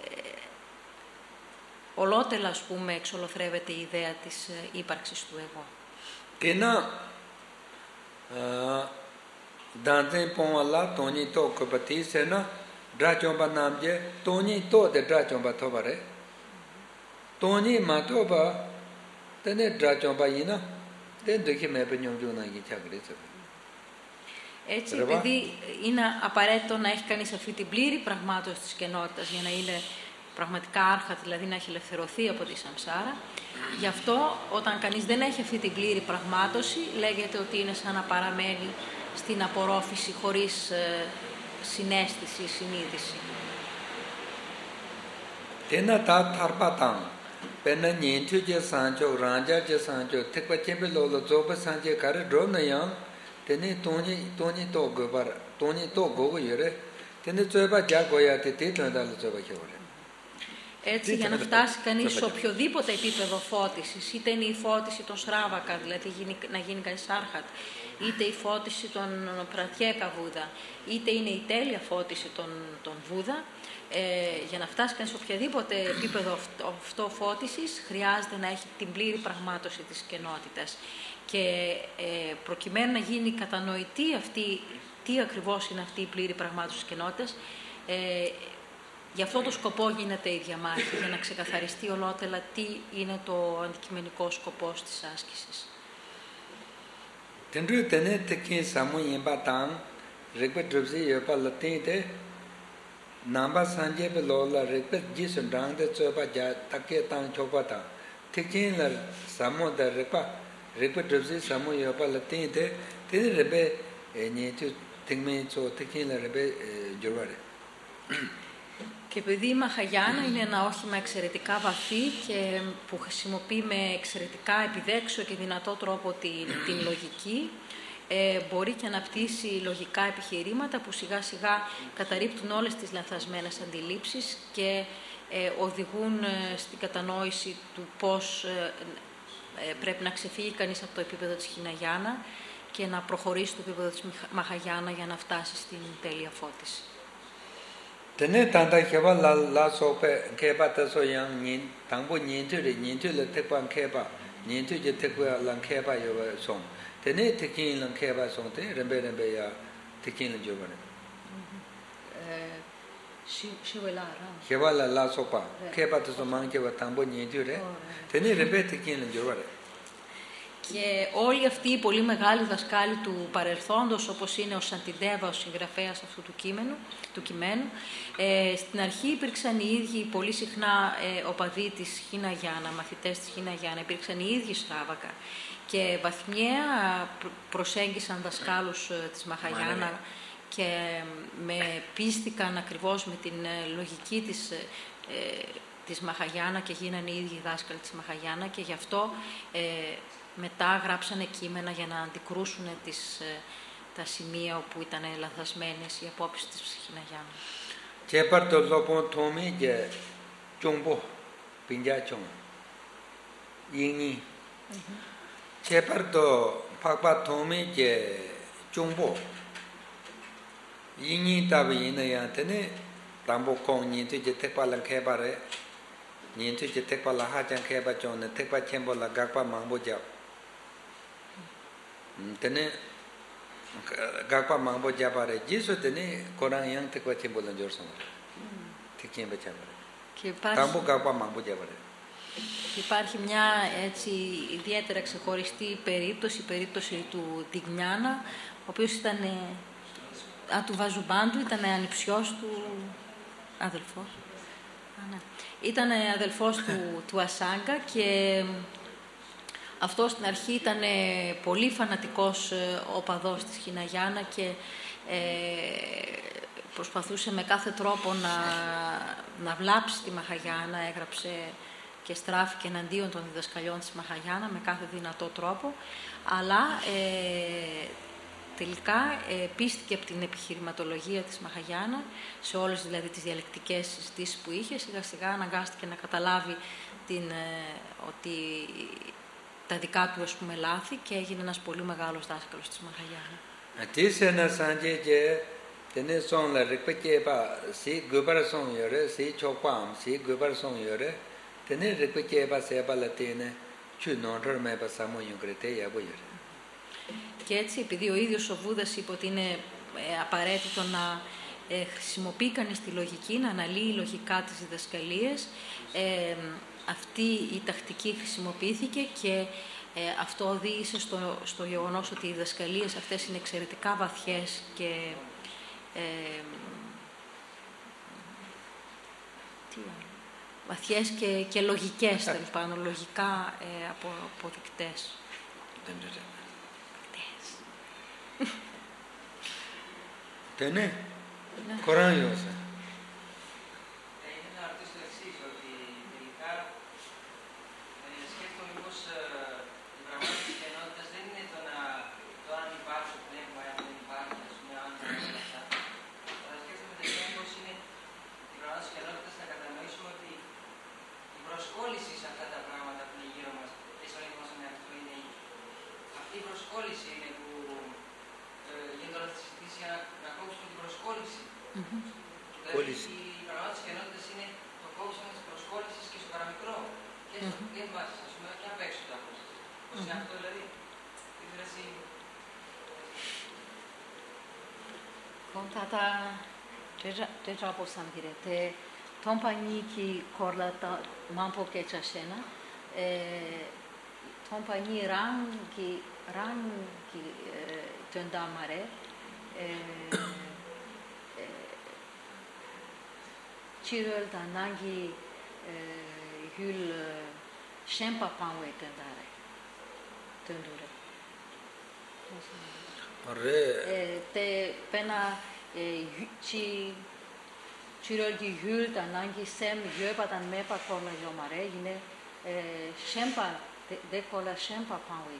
ολότελα, ας πούμε, εξολοθρεύεται η ιδέα της ε, ύπαρξης του εγώ. Τένα, Dancing Pongala, Tony to Kopati Sena, Drachomba Namje, Tony to the Drachomba Tobare, Tony Matoba, then a Drachomba Ina, then the Kimepenyon Juna Gichagris. Έτσι, επειδή είναι απαραίτητο να έχει κανείς αυτή την πλήρη πραγμάτωση της κενότητας για να είναι πραγματικά άρχα, δηλαδή να έχει ελευθερωθεί από τη σαμσάρα, γι' αυτό όταν κανείς δεν έχει αυτή την πλήρη πραγμάτωση, λέγεται ότι είναι σαν να παραμένει στην απορρόφηση χωρίς ε, συναίσθηση, συνείδηση. Τένα τα θαρπατάν, πένα νιέντου και σάντιο, ράντια και σάντιο, τεκπα τσέμπε λόλο τζόπε σάντιο καρε ντρόναγιάν, τένε τόνι τόνι το γοβαρ, τόνι το γοβο ιερε, τένε τζόπα τζάκοια τε τίτλα δάλο τζόπα χεωρε. Έτσι, για να φτάσει κανείς σε οποιοδήποτε επίπεδο φώτισης, είτε είναι η φώτιση των Σράβακα, δηλαδή να γίνει κανείς άρχατ, είτε η φώτιση των Πρατιέκα Βούδα, είτε είναι η τέλεια φώτιση των, των Βούδα, ε, για να φτάσει κανείς σε οποιαδήποτε επίπεδο αυτό, αυτό φώτισης, χρειάζεται να έχει την πλήρη πραγμάτωση της κενότητας. Και ε, προκειμένου να γίνει κατανοητή αυτή, τι ακριβώς είναι αυτή η πλήρη πραγμάτωση της κενότητας, ε, γι' αυτό το σκοπό γίνεται η διαμάχη, για να ξεκαθαριστεί ολότελα τι είναι το αντικειμενικό σκοπός της άσκησης. Τεντρού τενέ τεκκίν σαμού ιμπα τάν, ρεκπε τρουψί ιωπα λατίντε, νάμπα σαντζέπε λόλα ρεκπε τζίσουν ράντε τσόπα τζα τακέ τάν τσόπα τάν. Τεκκίν λα σαμού τα ρεκπα, ρεκπε τρουψί σαμού ιωπα λατίντε, τενέ ρεπε νιέτου τεκμέ τσό τεκκίν λα ρεπε γιορβάρε. Και επειδή η Μαχαγιάνα είναι ένα όχημα εξαιρετικά βαθύ και που χρησιμοποιεί με εξαιρετικά επιδέξιο και δυνατό τρόπο την, την λογική, ε, μπορεί και να αναπτύσσει λογικά επιχειρήματα που σιγά σιγά καταρρίπτουν όλες τις λανθασμένες αντιλήψεις και ε, οδηγούν ε, στην κατανόηση του πώς ε, ε, πρέπει να ξεφύγει κανείς από το επίπεδο της Χιναγιάνα και να προχωρήσει στο επίπεδο της Μαχαγιάνα για να φτάσει στην τέλεια φώτιση. Tene tanda kheba la la sope kheba ta so yang nin tangbo nin tu ri nin tu le tekpa kheba nin tu je tekpa lang kheba yo song tene tekin lang kheba song te rembe rembe ya tekin le jo ba ne shi shiwelara kheba la la sopa kheba ta so mang kheba tangbo nin tu re tene rembe tekin le jo ba. Και όλοι αυτοί οι πολύ μεγάλοι δασκάλοι του παρελθόντος, όπως είναι ο Σαντιντέβα, ο συγγραφέας αυτού του κείμενου, του κειμένου, ε, στην αρχή υπήρξαν οι ίδιοι πολύ συχνά ε, οπαδοί της Χιναγιάνα, μαθητές της Χιναγιάνα, υπήρξαν οι ίδιοι Σράβακα και βαθμιαία προσέγγισαν δασκάλους ε, της Μαχαγιάνα και με πίστηκαν ακριβώς με την ε, λογική της, ε, της Μαχαγιάνα και γίνανε οι ίδιοι δάσκαλοι της Μαχαγιάνα και γι' αυτό ε, μετά γράψανε κείμενα για να αντικρούσουν τις, τα σημεία όπου ήταν λανθασμένες οι απόψεις της Χιναγιάνα. Και πάρ' το λόγο τόμι και τσόμπο, πινιά τσόμπο, ίνι. Και πάρ' το πάκπα τόμι και τσόμπο, ίνι ταβι είναι για τένε, τάμπο κόν νιντου και τέκπα λαγκέπα ρε, νιντου και τέκπα λαχάτσαν κέπα τσόνε, τέκπα τσέμπο λαγκάκπα μάμπο τζάπ. Tene gakpa mangbo japare jiso tene Koran yang tekwa chembo lan jor sama tekin be chapare tambo gakpa mangbo japare. Υπάρχει μια έτσι ιδιαίτερα ξεχωριστή περίπτωση, η περίπτωση του Τιγνιάνα, ο οποίος ήταν α, του Βαζουμπάντου, ήταν ανιψιός του αδελφός. Α, ναι. Ήταν αδελφός του, του Ασάγκα και αυτός στην αρχή ήταν πολύ φανατικός οπαδός της Χιναγιάνα και ε, προσπαθούσε με κάθε τρόπο να, να βλάψει τη Μαχαγιάνα, έγραψε και στράφηκε εναντίον των διδασκαλιών της Μαχαγιάνα με κάθε δυνατό τρόπο, αλλά ε, τελικά ε, πίστηκε από την επιχειρηματολογία της Μαχαγιάνα, σε όλες δηλαδή τις διαλεκτικές συζητήσεις που είχε, σιγά σιγά αναγκάστηκε να καταλάβει την, ε, ότι τα δικά του, ας πούμε, λάθη και έγινε ένας πολύ μεγάλος δάσκαλος της Μαχαγιάνα. Τίσενα σάντζε και τενέ σόν λα ρεκπε και πα σι γκουπαρα σόν ιωρε, σι τσοπάμ, σι γκουπαρα σόν ιωρε, τενέ ρεκπε και πα σε πα λατίνε, τσου νόντρ με πα σάμο ιουγκρετέ ιαβο ιωρε. Και έτσι, επειδή ο ίδιος ο Βούδας είπε ότι είναι ε, απαραίτητο να ε, χρησιμοποιεί κανείς τη λογική, να αναλύει λογικά τις διδασκαλίες, ε, αυτή η τακτική χρησιμοποιήθηκε και ε, αυτό οδήγησε στο, στο γεγονός ότι οι διδασκαλίες αυτές είναι εξαιρετικά βαθιές και ε, τι βαθιές και, και λογικές, τέλος πάντων, λογικά ε, απο, αποδεικτές. Δεν είναι, κοράνιος. Ήθελα να ρωτήσω το εξής, ότι τελικά σκέφτομαι πως η πραγματική της κοινότητας δεν είναι το να το αν υπάρχει το πνεύμα ή αν δεν υπάρχει, ας πούμε, αν δεν είναι αυτά. Αλλά σκέφτομαι τελικά πως είναι η πραγματική της κοινότητας να κατανοήσουμε ότι η προσκόλληση σε αυτά τα πράγματα που είναι γύρω μας και στον ίδιο μας τον εαυτό είναι αυτή η προσκόλληση είναι που ε, γίνεται όλη αυτή τη συζήτηση για να, να κόψουμε την προσκόλληση. Mm-hmm. Δηλαδή η πραγματική της κοινότητας είναι το κόψιμο της προσκόλλησης και στο παραμικρό. Και στο mm-hmm. κλίμα, ας πούμε, και απ' έξω το ακούσεις. Πώς είναι αυτό δηλαδή, τι δηλαδή. Contata deja posam dire te tompani ki korlata mampo ke chasena e tompani rang ki rang ki tenda mare e chirol da nangi hul shempa panwe tendare tendure Ωραία. Te pena ci chirolgi hul ta nangi sem yopa tan mepa kola yomare yine shempa de kola shempa panwi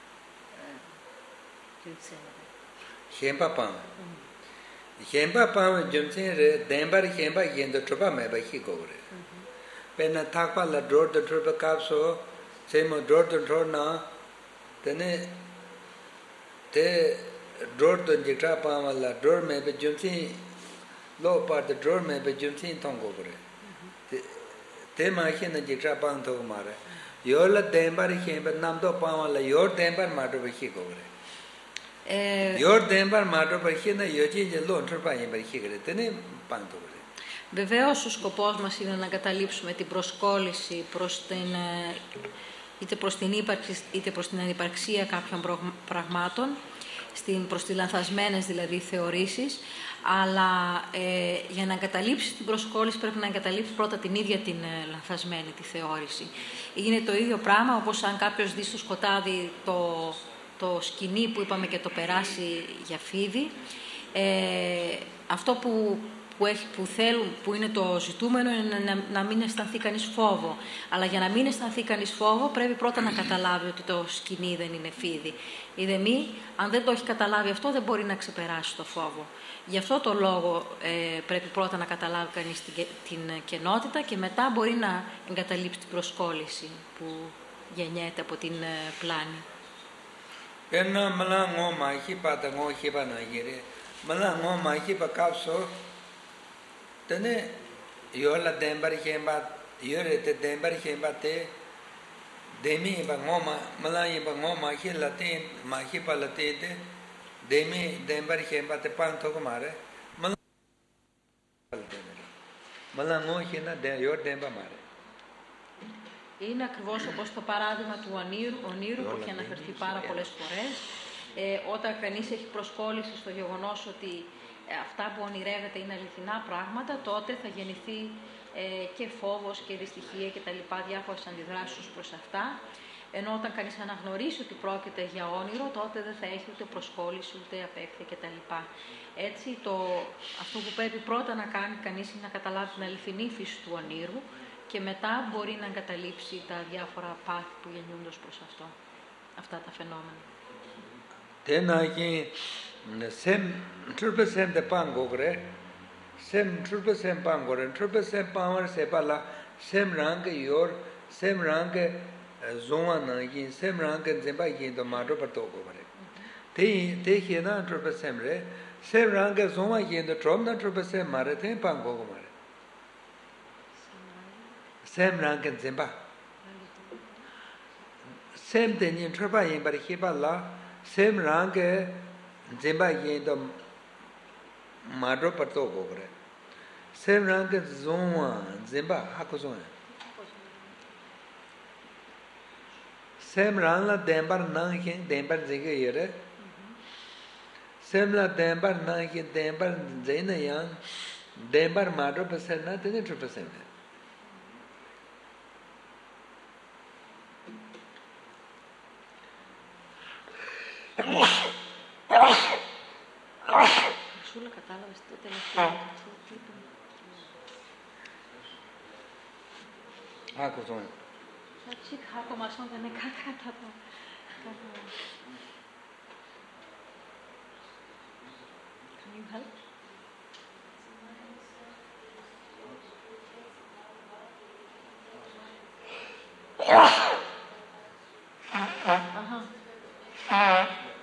tutsene Shempa pan. Shempa pan jumsin re dembar shempa yendo tropa me ba hi go re. Pena thakpa la dor de tropa kapso semo dor de dor na tene te dor de jitra pa la dor me be jumsin lo par de dor me be jumsin thong go re. Te te ma hi na jitra pa thong ma re. Yo la dembar shempa nam do pa la yo dembar ma do be hi go re. Your temper matter per hina yoji lo interpa in per higre tene panto. Βεβαίως ο σκοπός μας είναι να καταλήψουμε την προσκόλληση προς την, είτε προς την ύπαρξη είτε προς την ανυπαρξία κάποιων πραγμάτων, στην, προς τις λανθασμένες δηλαδή θεωρήσεις, αλλά ε, για να εγκαταλείψει την προσκόλληση πρέπει να εγκαταλείψει πρώτα την ίδια την ε, λανθασμένη τη θεώρηση. Είναι το ίδιο πράγμα όπως αν κάποιος δει στο σκοτάδι το, το σκηνή που είπαμε και το περάσει για φίδι. Ε, αυτό που Που, έχει, που θέλουν, που είναι το ζητούμενο είναι να, να μην αισθανθεί κανείς φόβο. Αλλά για να μην αισθανθεί κανείς φόβο πρέπει πρώτα να καταλάβει ότι το σκηνή δεν είναι φίδι. Η δεμή, αν δεν το έχει καταλάβει αυτό, δεν μπορεί να ξεπεράσει το φόβο. Γι' αυτό το λόγο ε, πρέπει πρώτα να καταλάβει κανείς την, την κενότητα και μετά μπορεί να εγκαταλείψει την προσκόλληση που γεννιέται από την ε, πλάνη. Ένα μαλά μα έχει πάτα εγώ έχει πάνα γύρι. Μαλά μα έχει πάψω. Tene yola dembar hemba yore te dembar hemba te demi ba ngoma malai ba ngoma hi latin ma hi pa latin te demi dembar hemba te pan to ko mare mala ngo hi na de yor demba mare. Είναι ακριβώς όπως το παράδειγμα του ονείρου, ονείρου που έχει αναφερθεί πάρα πολλές φορές. Ε, όταν κανείς έχει προσκόλληση στο γεγονός ότι αυτά που ονειρεύεται είναι αληθινά πράγματα, τότε θα γεννηθεί ε, και φόβος και δυστυχία και τα λοιπά, διάφορες αντιδράσεις προς αυτά. Ενώ όταν κανείς αναγνωρίσει ότι πρόκειται για όνειρο, τότε δεν θα έχει ούτε προσκόλληση, ούτε απέχθεια και τα λοιπά. Έτσι, το, αυτό που πρέπει πρώτα να κάνει κανείς είναι να καταλάβει την αληθινή φύση του ονείρου και μετά μπορεί να εγκαταλείψει τα διάφορα πάθη που γεννιούνται προς αυτό, αυτά τα φαινόμενα. Sem triple sem de pangogre, sem triple sem pangore, triple sem power sepala, sem rank yor, sem rank zona nagin, sem rank zemba yin to mato pato gore. Te te hina triple sem re, sem rank zona yin to trom na triple sem mare te pangogo mare. Sem rank zemba. Sem de yin triple yin bar hibala. Same rank Zimba yin the Madro Pato Gogre. Same rank Zoma Zimba Hakuzon. Same rank Dembar Nankin, Dembar Zigayere. Same la Dembar Nankin, Dembar Zenayan, Dembar Madro percent, nothing two percent. Σούλα κατάλαβες το τελευταίο. Άκουσον. Θα τσίκ χάκο μασόν δεν είναι κάτι κατά το. Can you help? Uh-huh.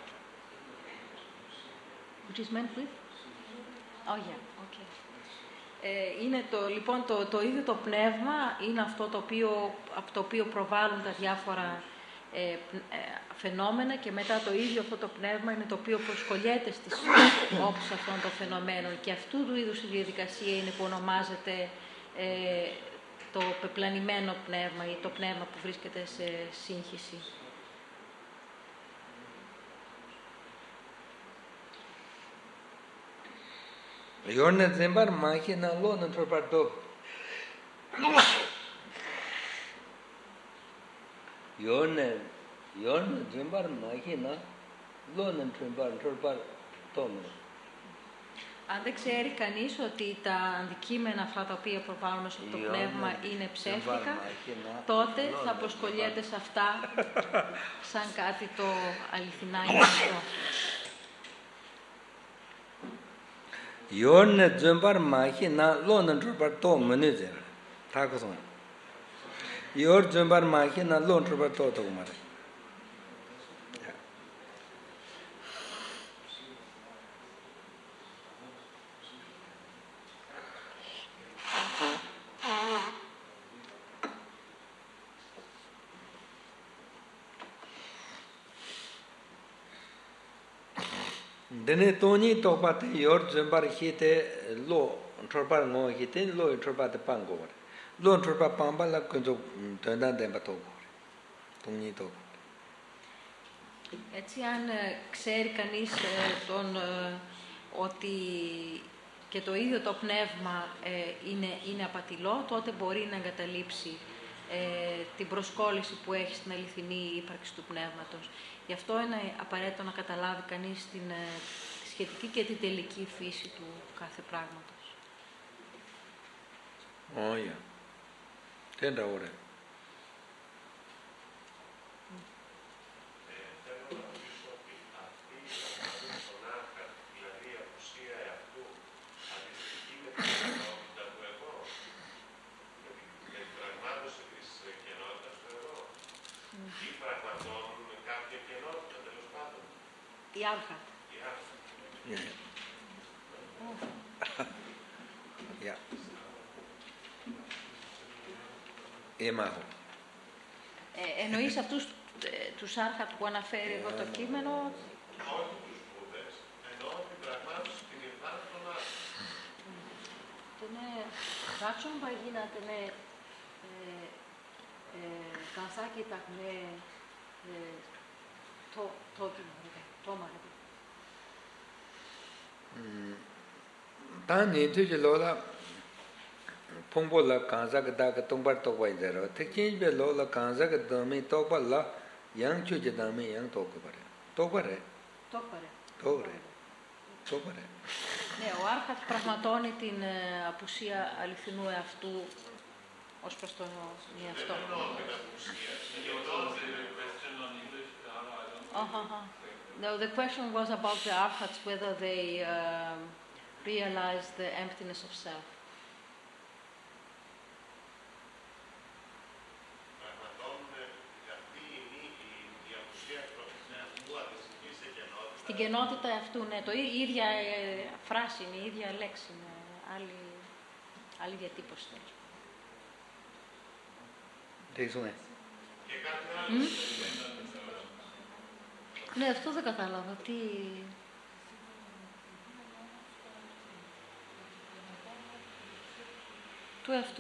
Which is meant with? Oh, yeah, okay. Ε, είναι το, λοιπόν, το, το ίδιο το πνεύμα είναι αυτό το οποίο, από το οποίο προβάλλουν τα διάφορα ε, ε, φαινόμενα και μετά το ίδιο αυτό το πνεύμα είναι το οποίο προσκολιέται στις όψεις αυτών των φαινομένων και αυτού του είδους η διαδικασία είναι που ονομάζεται ε, το πεπλανημένο πνεύμα ή το πνεύμα που βρίσκεται σε σύγχυση. Yorne Zimbar Maki na lo na troparto. Yorne Yorne Zimbar Maki na lo na trobar trobar tom. Αν δεν ξέρει κανείς ότι τα αντικείμενα αυτά τα οποία προβάλλουν στο το πνεύμα είναι ψεύτικα, τότε θα προσκολιέται σε αυτά σαν κάτι το αληθινά είναι αυτό. Yorne Zimbar Maki na lo na troparto manager. Thakuson. Yor Zimbar Maki na lo na troparto to mare. Dene toni topate yor zimbar hite lo trobar ngo hite lo trobar de pango. Lo trobar pamba la kunzo tanda de batogo. Toni to. Έτσι, αν ε, ξέρει κανείς ε, τον, ε, ότι και το ίδιο το πνεύμα ε, είναι, είναι απατηλό, τότε μπορεί να εγκαταλείψει ε, την προσκόλληση που έχει στην αληθινή ύπαρξη του πνεύματος. Γι' αυτό είναι απαραίτητο να καταλάβει κανείς την, ε, τη σχετική και την τελική φύση του κάθε πράγματος. Oh, yeah. Τέντα ώρα. Η άρχα. Yeah. Yeah. Έμαχο. Ε, εννοείς αυτούς ε, τους άρχατ που αναφέρει εδώ το κείμενο. Όχι τους Βούδες, εννοώ την πραγμάτωση την υπάρχει των άρχων. Ναι, ράξον παγίνατε, ναι, καθάκι τα ναι, το κείμενο, το μάρε. Τάνι τούγι λόλα Pongbola kanza ka da ka tongbar tokwa zero. Tekin be lo la kanza ka dami tokwa la yang chu je dami yang tokwa bare. Tokwa re. Tokwa re. Tokwa re. Tokwa re. Ναι, ο άρχατ πραγματώνει την ε, απουσία αληθινού εαυτού ως προς τον εαυτό. Uh-huh. No, the question was about the arhats, whether they uh, realize the emptiness of self. Στην κενότητα αυτού, ναι, το η ίδια ε, φράση είναι, η ίδια λέξη είναι, άλλη, άλλη διατύπωση. Τι σου είναι. Ναι, αυτό δεν κατάλαβα. Τι... Του εαυτού.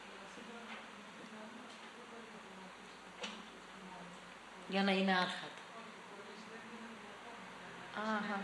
Για να είναι άρχατα. Αχα.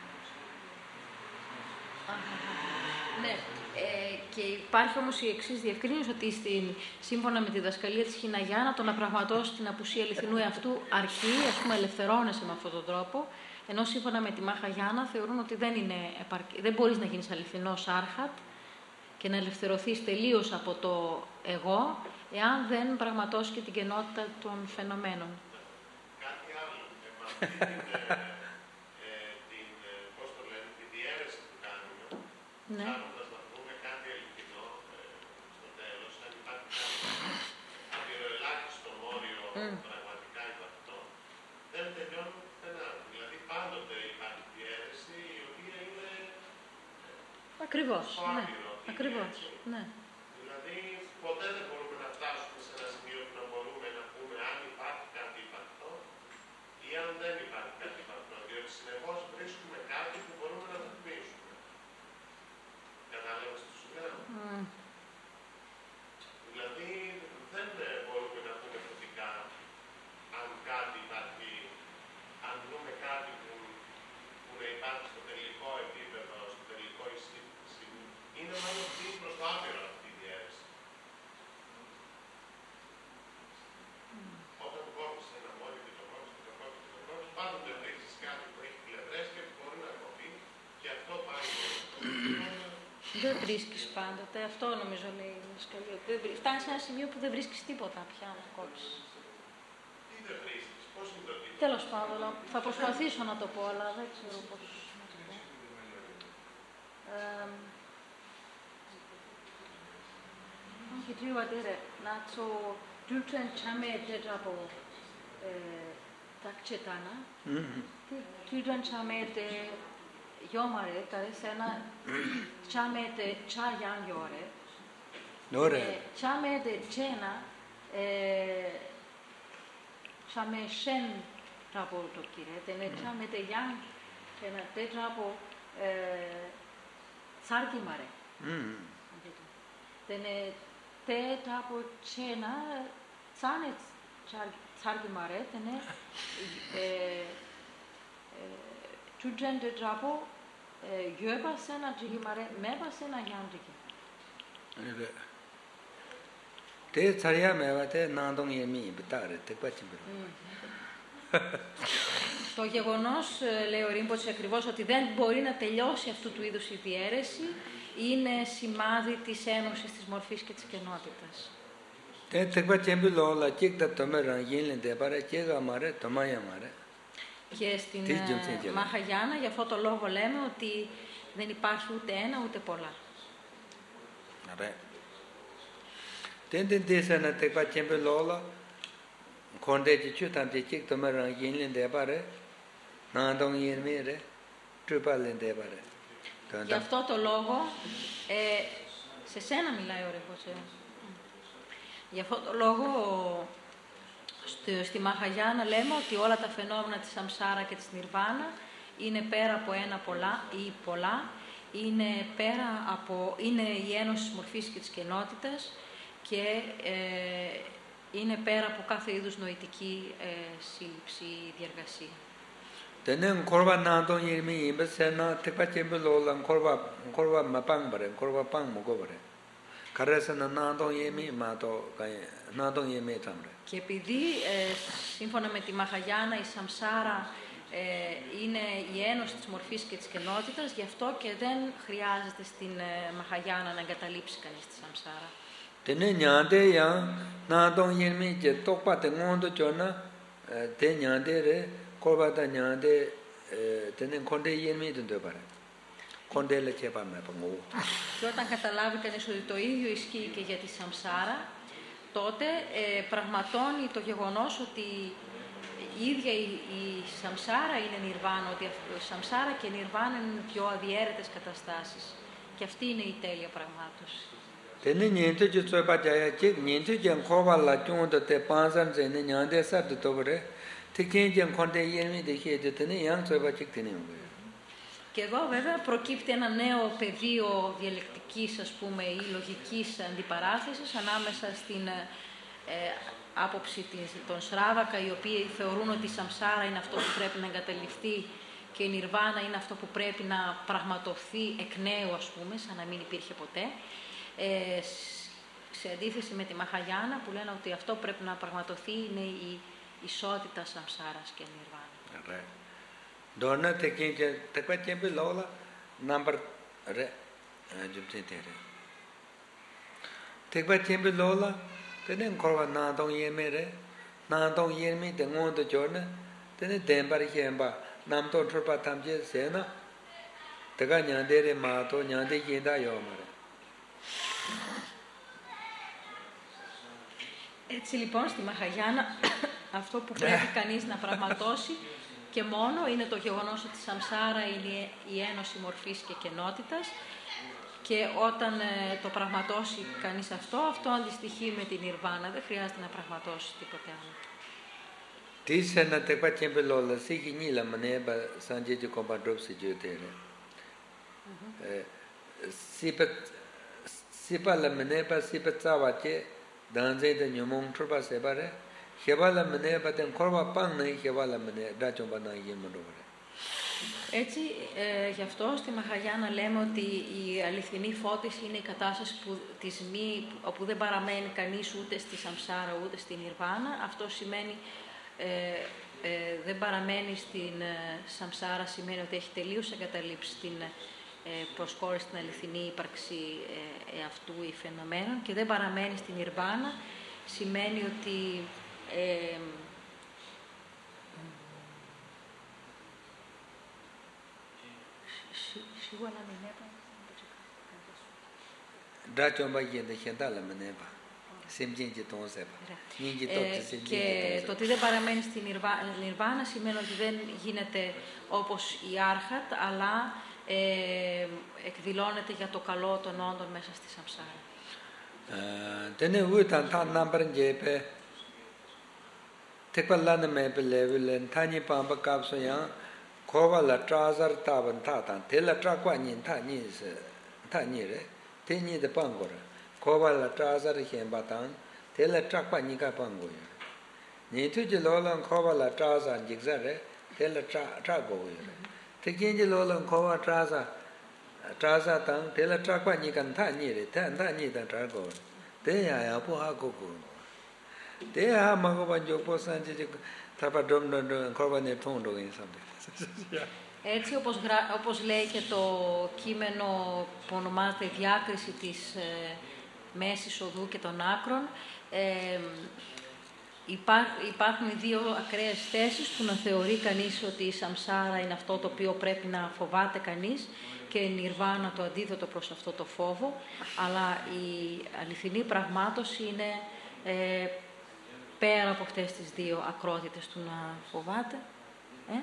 Ναι, ε, και υπάρχει όμως η εξής διευκρίνηση ότι στην, σύμφωνα με τη διδασκαλία της Χιναγιάνα, το να πραγματώσει την απουσία αληθινού εαυτού αρκεί, ας πούμε, ελευθερώνεσαι με αυτόν τον τρόπο, ενώ σύμφωνα με τη Μαχαγιάνα θεωρούν ότι δεν, είναι επαρκή, δεν μπορείς να γίνεις αληθινός άρχατ και να ελευθερωθείς τελείως από το εγώ, εάν δεν πραγματώσει και την κενότητα των φαινομένων. Κάτι άλλο, με αυτή την, ε, την, πώς το λένε, τη διαίρεση του κάνουμε, Ναι. ψάχνοντας να βρούμε κάτι αληθινό ε, στο τέλος, αν υπάρχει κάτι απειροελάχιστο όριο Mm. πραγματικά υπαρκτό, δεν τελειώνουν πουθενά. Δηλαδή πάντοτε υπάρχει διαίρεση η οποία είναι Ακριβώς, στο ναι. άπειρο. είναι Ακριβώς, έτσι. ναι. Δηλαδή ποτέ δεν μπορούμε να φτάσουμε σε ένα σημείο που να μπορούμε να πούμε αν υπάρχει κάτι υπαρκτό ή αν δεν υπάρχει κάτι υπαρκτό, διότι συνεχώς βρίσκουμε κάτι που μπορούμε να τυπήσουμε. Κατάλαβες τι σου λέω. Mm. Δηλαδή δεν ε, μπορούμε να πούμε θετικά αν κάτι υπάρχει, αν δούμε κάτι που, που να υπάρχει στο τελικό επίπεδο, στο τελικό σημείο. Είναι μάλλον τι προς το άπειρο αυτή η διαίρεση. Όταν κόβεις ένα μόρι και το κόβεις και το κόβεις και το κόβεις, πάντοτε βρίσκεις κάτι που έχει πλευρές και που μπορεί να κοπεί και αυτό πάει. Δεν βρίσκεις πάντοτε, αυτό νομίζω λέει η διδασκαλία. Φτάνεις σε ένα σημείο που δεν βρίσκεις τίποτα πια να κόψεις. Τι δεν βρίσκεις, πώς είναι το τίποτα. Τέλος πάντων, θα προσπαθήσω να το πω, αλλά δεν ξέρω πώς να το πω. Ehm, anche tu a dire, nazo dulcen chame tetrapo takchetana, Mhm. dulcen chame te yomare, kare sena chame te cha yang yore, Ωραία. chame te chena, chame shen trapo to kire, tene chame te yang, tena tetrapo sarki mare. Mhm. Tene te trapo chena tsane sarki mare, tene chudren te trapo yoeba sena jigi mare, meba sena yang jigi. Ωραία. Τε τσαριά με βάτε να τον γεμί, πιτάρε, τε πάτσι μπρο. Το γεγονός, ε, λέει ο Ρίμποτς, ακριβώς ότι δεν μπορεί να τελειώσει αυτού του είδους η διαίρεση, είναι σημάδι της ένωσης της μορφής και της κενότητας. Τε τε πάτσι μπρο, όλα κίκτα το μέρα γίνονται, παρά κέγα μαρέ, το μάια μαρέ. Και στην Τι γιοντσέ γελά. Μαχαγιάνα, για αυτό το λόγο λέμε ότι δεν υπάρχει ούτε ένα ούτε πολλά. Ωραία. Τεν τεν τέσα να τε πάτσι μπρο, όλα κόντε τσιτσού τάντε κίκ το μέρα γίνονται, παρά να τον γεμί ρε, τρυπάλεντε παρά. Γι' αυτό το λόγο, ε, σε σένα μιλάει ο Ρίμποτς. Ε. Γι' αυτό το λόγο, στη, στη Μαχαγιάνα λέμε ότι όλα τα φαινόμενα της Σαμσάρα και της Νιρβάνα είναι πέρα από ένα πολλά ή πολλά, είναι, πέρα από, είναι η ένωση της μορφής και της κενότητας και ε, είναι πέρα από κάθε είδους νοητική ε, σύλληψη ή διεργασία. Tenen korba na don yirmi imbe sena tekpa chembe lola korba korba mapang bare korba pang mo go bare karesa na na don yirmi ma to na don yirmi tamre. Και επειδή ε, σύμφωνα με τη Μαχαγιάνα η Σαμσάρα ε, είναι η ένωση της μορφής και της κενότητας, γι' αυτό και δεν χρειάζεται στην ε, Μαχαγιάνα να εγκαταλείψει κανείς τη Σαμσάρα. Tenen nyande ya na don yirmi je tokpa te ngondo chona te nyande re korba ta nyande tenen konde yirmi dendo bare. Konde le chepa me pango. Και όταν καταλάβει κανείς ότι το ίδιο ισχύει και για τη Σαμσάρα, τότε ε, πραγματώνει το γεγονός ότι η ίδια η, η Σαμσάρα είναι Νιρβάνα, ότι η Σαμσάρα και η Νιρβάνα είναι πιο αδιέρετες καταστάσεις. Και αυτή είναι η τέλεια πραγμάτωση. Tenen nyente ju tsopa jaya chik nyente jen khoba la chung de te pansan ze ne nyande sa de to bare Τεκίνγεν κοντέ γέννη δεχεί τενε yang τσόβα τσικ τενε. Και εδώ βέβαια προκύπτει ένα νέο πεδίο διαλεκτικής, ας πούμε, ή λογικής αντιπαράθεσης ανάμεσα στην ε, άποψη της, των Σράβακα, οι οποίοι θεωρούν ότι η Σαμσάρα είναι αυτό που πρέπει να εγκαταλειφθεί και η Νιρβάνα είναι αυτό που πρέπει να πραγματοθεί εκ νέου, ας πούμε, σαν να μην υπήρχε ποτέ. Ε, σε αντίθεση με τη Μαχαγιάνα που λένε ότι αυτό που πρέπει να πραγματοθεί είναι η ισότητα Σαμσάρας και Νιρβάνα. Right. Dona τεκίνγεν τεκβα τσέμπι λόγα νάμπερ ρε τζουμπτέ tere. Τεκβα τσέμπι λόγα τενε κορβα νάντong yeme ρε νάντong yeme τενγόν το τζόρνε τενε τέμπαρ χέμπα νάμπτον τροπα τάμπτέ σένα τεκα νιάντε ρε μάτω νιάντε γίντα γιώμα ρε. Έτσι λοιπόν στη Μαχαγιάνα αυτό που πρέπει κανείς να πραγματώσει και μόνο είναι το γεγονός ότι η Σαμσάρα είναι η ένωση μορφής και κενότητας και όταν ε, το πραγματώσει κανείς αυτό, αυτό αντιστοιχεί με την Νιρβάνα, δεν χρειάζεται να πραγματώσει τίποτε άλλο. Τι σε να τεκπα τσέμπι λόγα σίγη νίλα μανέμπα σαν τζέτζι κομπα ντρόψη τζιωτέρε. Σίπα λα μανέμπα σίπα τσάβα τσέ Danzai de nyomong trupa sebare, hevala mene baten korva pang nahi hevala mene dachomba nahi yemodore. Έτσι, ε, γι' αυτό στη Μαχαγιάνα λέμε ότι η αληθινή φώτιση είναι η κατάσταση που, της μη, όπου δεν παραμένει κανείς ούτε στη Σαμσάρα ούτε στην Νιρβάνα. Αυτό σημαίνει ε, ε, δεν παραμένει στην ε, Σαμσάρα, σημαίνει ότι έχει τελείως εγκαταλείψει την ε, προσκόρηση στην αληθινή ύπαρξη ε, εαυτού ή φαινομένων και δεν παραμένει στην Νιρβάνα, σημαίνει ότι ε, Dachomba yende χεντάλα μενέβα. Συμψίνκι τον σέβα. Και το ότι δεν παραμένει στην Νιρβάνα σημαίνει ότι δεν γίνεται όπως η Άρχατ, αλλά ε, εκδηλώνεται για το καλό των όντων μέσα στη Σαμσάρα. Τένε βούταν τα νάμπραν γέπε, τεκβαλάνε με πελεύουλεν, τάνι πάμπα κάψοյան, κόβαλα τράζαρ τάβαν τάταν, τέλα τρακουάνιν τάνι ρε, τένι δε πάγκορα. Κόβαλα τράζαρ χέμπαταν, τέλα τρακουάνικα πάγκοя. Νίτου λόγαν κόβαλα τράζαρ γιγζαρε, τέλα τρακουόια. Τεκίνγι λόγαν κόβα τράζαρ Traza tang tela trakwa ni kan tha ni re tha tha ni ta tra ko te ya ya po ha ko ko te ha ma ko ban jo po san ji ta pa dom dom dom ko ba ne thong do yin sam. Έτσι όπως, γρα... όπως λέει και το κείμενο που ονομάζεται η διάκριση της ε, μέσης οδού και των άκρων, ε, Υπά, υπάρχουν δύο ακραίες θέσεις που να θεωρεί κανείς ότι η Σαμσάρα είναι αυτό το οποίο πρέπει να φοβάται κανείς και η Νιρβάνα το αντίθετο προς αυτό το φόβο, αλλά η αληθινή πραγμάτωση είναι ε, πέρα από αυτές τις δύο ακρότητες του να φοβάται. Ε?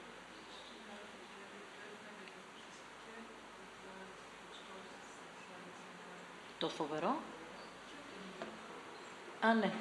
Το φοβερό. Α, ναι.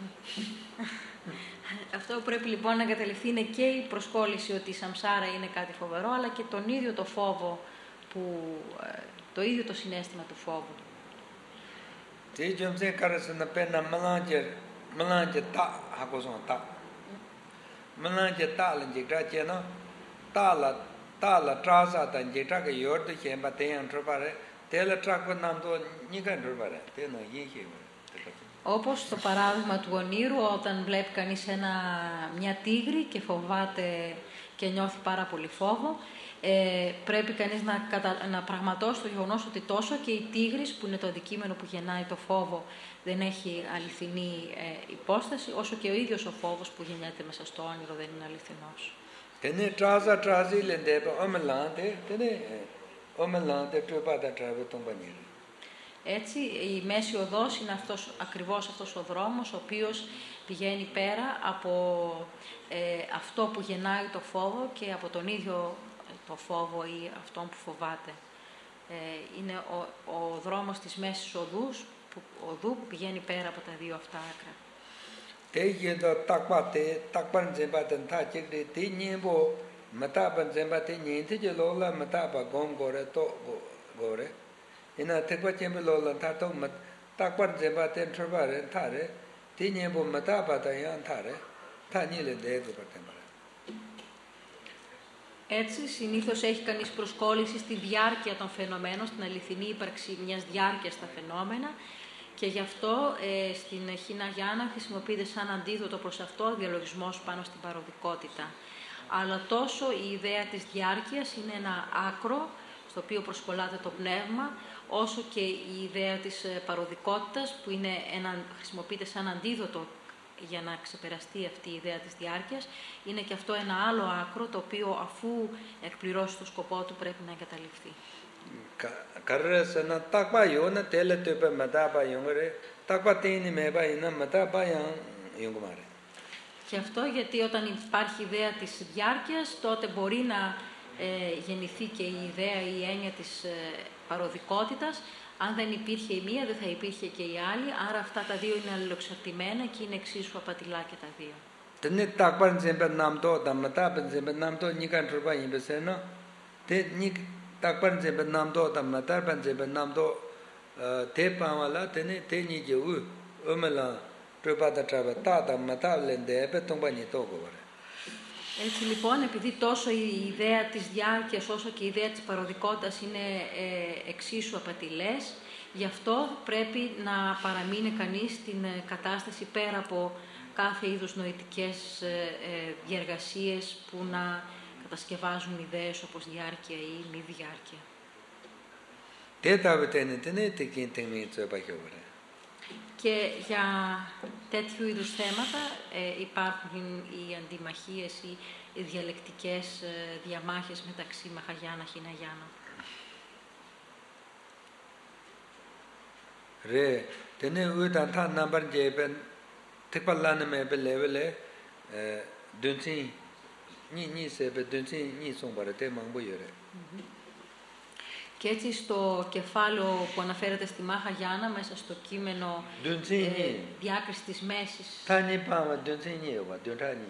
Αυτό που πρέπει λοιπόν να εγκαταλειφθεί είναι και η προσκόλληση ότι η Σαμσάρα είναι κάτι φοβερό, αλλά και τον ίδιο το φόβο, που, το ίδιο το συναίσθημα του φόβου. Τι τζομზე κάρασε να πένα μαλάντζε, μαλάντζε τα, χακοσόν τα. Μαλάντζε τα λέντζε κράτσιανο, τα λα τράζα τα ντζετά και γιόρτο και εμπατέιαν τροπάρε, τέλα τράκва νάντο νίκαν τροπάρε, τέλα γύχε. Όπως το παράδειγμα του ονείρου, όταν βλέπει κανείς ένα, μια τίγρη και φοβάται και νιώθει πάρα πολύ φόβο, ε, πρέπει κανείς να, κατα... να πραγματώσει το γεγονός ότι τόσο και η τίγρης, που είναι το αντικείμενο που γεννάει το φόβο, δεν έχει αληθινή ε, υπόσταση, όσο και ο ίδιος ο φόβος που γεννιέται μέσα στο όνειρο δεν είναι αληθινός. Τενε τράζα τράζι λέντε, ομελάντε, τενε ομελάντε τρεπάτα τραβε τον πανίρι. Έτσι, η μέση οδός είναι αυτός, ακριβώς αυτός ο δρόμος, ο οποίος πηγαίνει πέρα από ε, αυτό που γεννάει το φόβο και από τον ίδιο το φόβο ή αυτόν που φοβάται. Ε, είναι ο, ο δρόμος της μέσης οδούς, που, οδού που πηγαίνει πέρα από τα δύο αυτά άκρα. te do takpa te takpan zemba ten ta chik de te nyen bo mata ban zemba te nyen te je lo la mata ba gom go re to go re ina te kwa chen lo la ta to mat takpan zemba ten troba re ta re te nyen bo mata ba ta yan ta re ta nyen le de go pa. Έτσι, συνήθως έχει κανείς προσκόλληση στη διάρκεια των φαινομένων, στην αληθινή ύπαρξη μιας διάρκειας στα φαινόμενα και γι' αυτό ε, στην Χιναγιάνα χρησιμοποιείται σαν αντίδοτο προς αυτό ο διαλογισμός πάνω στην παροδικότητα. Αλλά τόσο η ιδέα της διάρκειας είναι ένα άκρο στο οποίο προσκολάται το πνεύμα, όσο και η ιδέα της παροδικότητας που είναι ένα, χρησιμοποιείται σαν αντίδοτο για να ξεπεραστεί αυτή η ιδέα της διάρκειας, είναι και αυτό ένα άλλο άκρο, το οποίο αφού εκπληρώσει το σκοπό του πρέπει να εγκαταλειφθεί. Καρές να τάκπα ιόνα τέλε το είπε μετά πα ιόγκρε, τάκπα τίνει με πα είναι μετά πα ιόγκμάρε. Και αυτό γιατί όταν υπάρχει ιδέα της διάρκειας, τότε μπορεί να ε, γεννηθεί και η ιδέα, η έννοια της ε, παροδικότητας. Αν δεν υπήρχε η μία, δεν θα υπήρχε και η άλλη, άρα αυτά τα δύο είναι αλληλοεξαρτημένα και είναι εξίσου απατηλά και τα δύο. Τενε τάκπαν ζεμπε νάμτο, τα μετάπεν ζεμπε νάμτο, νίκαν τροπά ιμπεσένο, τε νίκ τάκπαν ζεμπε νάμτο, τα μετάπεν ζεμπε νάμτο, τε πάμαλα, τενε τε νίκε ου, ομελα τροπά τα τραβε, τα τα μετάβλεν δε έπε τον πανιτό κοβαρε. Έτσι λοιπόν, επειδή τόσο η ιδέα της διάρκειας όσο και η ιδέα της παροδικότητας είναι ε, εξίσου απατηλές, γι' αυτό πρέπει να παραμείνει κανείς στην κατάσταση πέρα από κάθε είδους νοητικές ε, ε, διεργασίες που να κατασκευάζουν ιδέες όπως διάρκεια ή μη διάρκεια. Και για τέτοιου είδους θέματα ε, υπάρχουν οι αντιμαχίες ή οι διαλεκτικές ε, διαμάχες μεταξύ Μαχαγιάνα και Χιναγιάνα. Ρε, τενέ ουίταν τα νάμπαρ τζέπεν, τεκπαλάνε με επελεύελε, δουνσί, νι νι σέπε, δουνσί νι σόμπαρε, τε μαμπούιο ρε. Και έτσι στο κεφάλαιο που αναφέρεται στη Μαχαγιάνα, μέσα στο κείμενο ε, διάκριση της μέσης. Τάνι πάμε, δουνσίνι εγώ, δουνσάνι.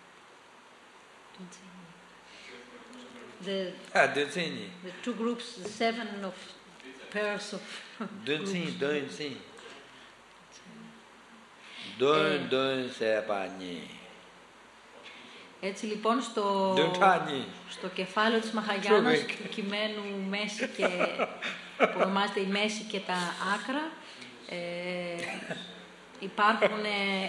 The, ah, δουνσίνι. The two groups, the seven of pairs of δουνσίνι, δουνσίνι. Δον, δον, σε πανί. Έτσι λοιπόν στο, στο κεφάλαιο της Μαχαγιάνας του κειμένου μέση και, που ονομάζεται η μέση και τα άκρα ε, υπάρχουν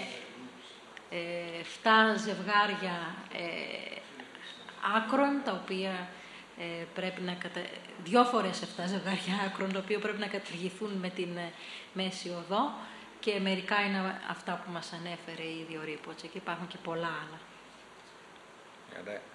ε, εφτά ζευγάρια ε, άκρων τα οποία ε, πρέπει να κατα... δυο φορές εφτά ζευγάρια άκρων τα οποία πρέπει να κατηργηθούν με την ε, μέση οδό και μερικά είναι αυτά που μας ανέφερε ήδη ο Ρίποτσε και υπάρχουν και πολλά άλλα. Yeah, that.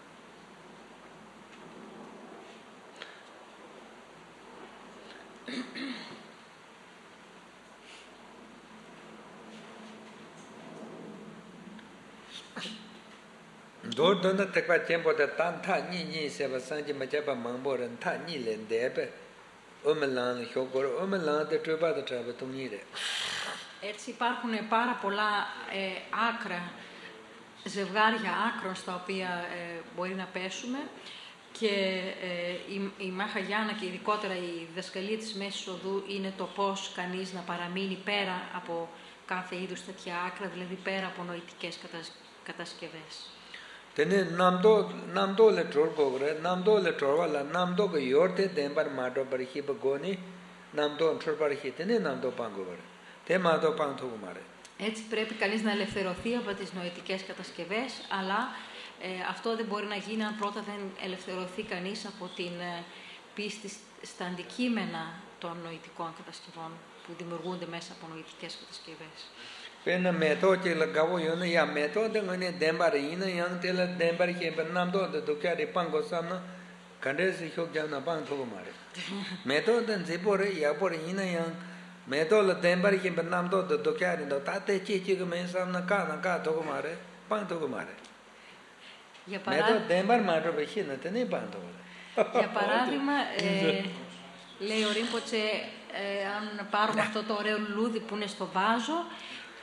Do do na tekpa chempo de tan tha ni ni se ba sang ji ma cha ba mang bo ren tha ni len de be omelan hyo go omelan de treba de treba tum ni de. Έτσι υπάρχουν πάρα πολλά ε, άκρα, ζευγάρια άκρων στα οποία ε, μπορεί να πέσουμε και ε, η, η Μαχαγιάνα και ειδικότερα η διδασκαλία της Μέσης Οδού είναι το πώς κανείς να παραμείνει πέρα από κάθε είδους τέτοια άκρα, δηλαδή πέρα από νοητικές κατασ, κατασκευές. Τενέ νάμδο νάμδο λε τρόλ ρε νάμδο λε τρόλ νάμδο και γιόρτε δεμπαρ μάτο παρχή μπγόνι νάμδο τρόλ παρχή τενέ νάμδο πάγκο ρε τε μάτο πάγκο μάρε. Έτσι πρέπει κανείς να ελευθερωθεί από τις νοητικές κατασκευές, αλλά ε, αυτό δεν μπορεί να γίνει αν πρώτα δεν ελευθερωθεί κανείς από την ε, πίστη στα αντικείμενα των νοητικών κατασκευών που δημιουργούνται μέσα από νοητικές κατασκευές. Πένα μέτω και λαγκαβό ιόνα για μέτω δεν είναι δέμπαρ είναι ιαν τέλα δέμπαρ και περνάμτο το δοκιάρι πάγκο σάμνα καντές είχω και να πάγκο μάρε. Μέτω δεν ζήπορε για πορε είναι ιαν Μέτω λα δέμπαρ και περνάμτο το δοκιάρι το τάτε τσίτσι και με σάμνα κάνα κάτω κομμάρε πάγκο κομμάρε. Μέτω δέμπαρ μάτω πεχίνα δεν είναι πάγκο μάρε. Για παράδειγμα, ε, λέει ο Ρίμποτσε, ε, αν πάρουμε αυτό το ωραίο λουλούδι που είναι στο βάζο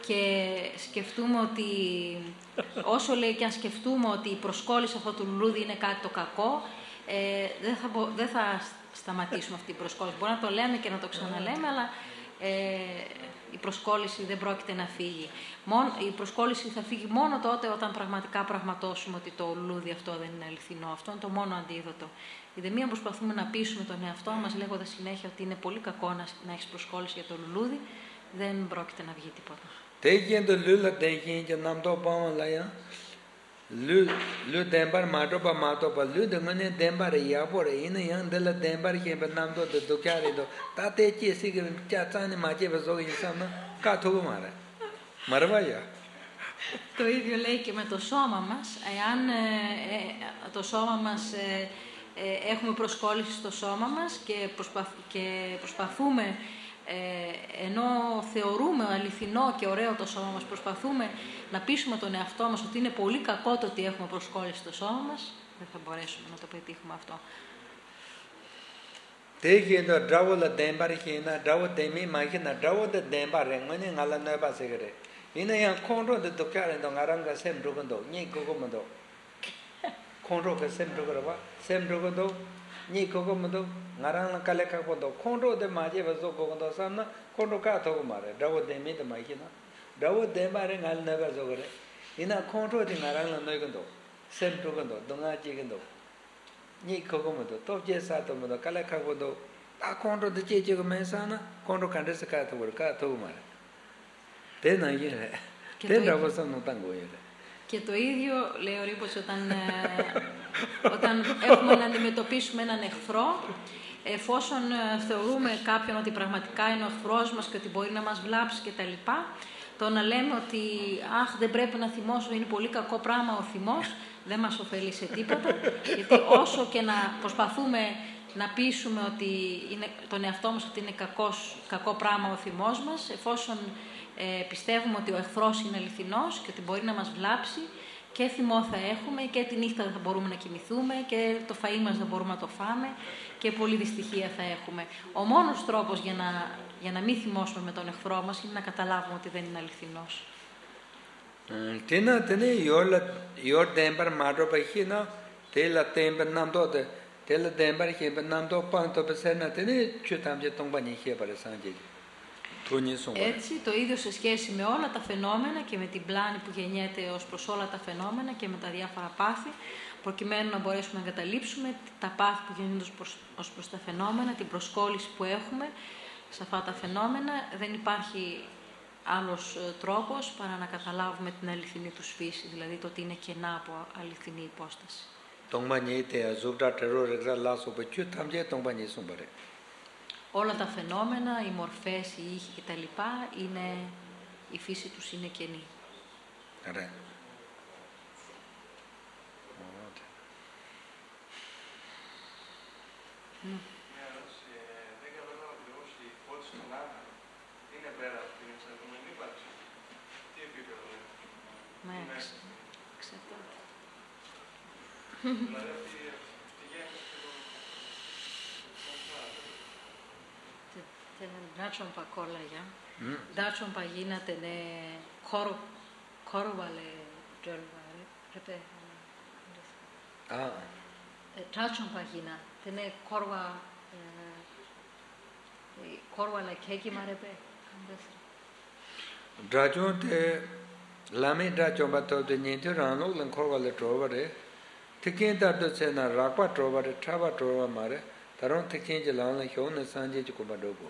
και σκεφτούμε ότι, όσο λέει και αν σκεφτούμε ότι η προσκόλληση αυτό του λουλούδι είναι κάτι το κακό, ε, δεν, θα, μπο- δεν θα σταματήσουμε αυτή την προσκόλληση. Μπορεί να το λέμε και να το ξαναλέμε, αλλά ε, η προσκόλληση δεν πρόκειται να φύγει. Μόνο, η προσκόλληση θα φύγει μόνο τότε όταν πραγματικά πραγματώσουμε ότι το λουλούδι αυτό δεν είναι αληθινό. Αυτό είναι το μόνο αντίδοτο. Η δε μία προσπαθούμε να πείσουμε τον εαυτό μας λέγοντας συνέχεια ότι είναι πολύ κακό να, να έχεις προσκόλληση για το λουλούδι, δεν πρόκειται να βγει τίποτα. Τέγιν το λούλα τέγιν και να το πάμε λαία. Λου τέμπαρ μάτωπα μάτωπα, λου τέγιν τέμπαρ ιάπορε, είναι ιαν τέλα τέμπαρ και να το το κιάρι το. Τα τέγι εσύ και πιάτσάνε μάτια βεζόγι σάμα, κάτω μάρα. Μαρβάγια. Το ίδιο λέει και με το σώμα μας. Εάν ε, ε, το σώμα μας ε, ε, έχουμε προσκόλληση στο σώμα μας και, προσπαθ, και προσπαθούμε, ε, ενώ θεωρούμε αληθινό και ωραίο το σώμα μας, προσπαθούμε να πείσουμε τον εαυτό μας ότι είναι πολύ κακό το ότι έχουμε προσκόλληση στο σώμα μας, δεν θα μπορέσουμε να το πετύχουμε αυτό. Τέγιν το ντράβολα τέμπαρ και να ντράβο τέμι μάχη να ντράβο τε τέμπαρ ρεγμανι ngala νόεπα σεγρε. Είναι για κόντρο τε το κιάρι το ngαρanga σέμ τρογοντο, νι κοκομοντο. Κόντρο και σέμ τρογραβα, σέμ τρογοντο, νι κοκομοντο, ngαρanga καλέ κακοντο. Κόντρο τε μάχη βεζό κοκοντο σάμνα, κόντρο κάτω μάρε. Ντράβο τέμι τε μάχη να. Ντράβο τέμπαρ ngala νόεπα σεγρε. Είναι κόντρο τε ngαρanga νόικοντο, σέμ τρογοντο, το ngajigondο. Νι κοκομοντο, το τζέσάτο μοντο, καλέ κακοντο. Τα κόντρο τε τζέջεγο μέσανα, κόντρο καντέ σε κάτω μάρε, κάτω μάρε. Δεν να γίνει. Δεν θα μπορούσα να τα ακούγεται. Και το ίδιο λέει ο Ρίμπος όταν, ε, όταν έχουμε να αντιμετωπίσουμε έναν εχθρό, εφόσον ε, θεωρούμε κάποιον ότι πραγματικά είναι ο εχθρός μας και ότι μπορεί να μας βλάψει κτλ. Το να λέμε ότι αχ, δεν πρέπει να θυμώσω, είναι πολύ κακό πράγμα ο θυμός, δεν μας ωφελεί σε τίποτα, γιατί όσο και να προσπαθούμε να πείσουμε ότι είναι, τον εαυτό μας ότι είναι κακός, κακό πράγμα ο θυμός μας, εφόσον ε, πιστεύουμε ότι ο εχθρός είναι αληθινός και ότι μπορεί να μας βλάψει, και θυμό θα έχουμε και τη νύχτα δεν θα μπορούμε να κοιμηθούμε και το φαΐ μας δεν μπορούμε να το φάμε και πολλή δυστυχία θα έχουμε. Ο μόνος τρόπος για να, για να μην θυμώσουμε με τον εχθρό μας είναι να καταλάβουμε ότι δεν είναι αληθινός. Τι να τένε ιόρ τέμπαρ μάτρο παχίνα, τέλα τέμπαρ ναμ τότε, τέλα τέμπαρ χέμπαρ ναμ το πάνω το πεσένα, τένε τσούταμ και τον πανί χέμπαρε σαν και έτσι, το ίδιο σε σχέση με όλα τα φαινόμενα και με την πλάνη που γεννιέται ως προς όλα τα φαινόμενα και με τα διάφορα πάθη, προκειμένου να μπορέσουμε να εγκαταλείψουμε τα πάθη που γεννιούνται ως προς, ως προς τα φαινόμενα, την προσκόλληση που έχουμε σε αυτά τα φαινόμενα, δεν υπάρχει άλλος τρόπος παρά να καταλάβουμε την αληθινή τους φύση, δηλαδή το ότι είναι κενά από αληθινή υπόσταση. Όλα τα φαινόμενα, οι μορφές, οι ήχοι κτλ. Είναι, η φύση τους είναι κενή. Ωραία. Μια ερώτηση. Δεν καταλάβα ακριβώς η φώτιση στον άνθρακα είναι πέρα από την εξαρτημένη ύπαρξη. Τι επίπεδο είναι? Ναι, εξαρτάται. Δηλαδή αυτή τη γέννηση Dačom pa kolja. Dačom pa γίνεται ναι κόρβαλε τζολβάρε. Ρεπέ. Α. Dačom pa γίνα. Τενέ κόρβα κόρβαλε κέκιμα ρεπέ. Dačom τε λάμε dačom pa το τε νιέντε ράνο λεν κόρβαλε τρόβαρε. Τεκίν τάτο σε να ράκπα τρόβαρε, τράβα τρόβα μάρε. Ταρόν τεκίν και λάνε χιόνε σάντζε και κουμπαντόκο.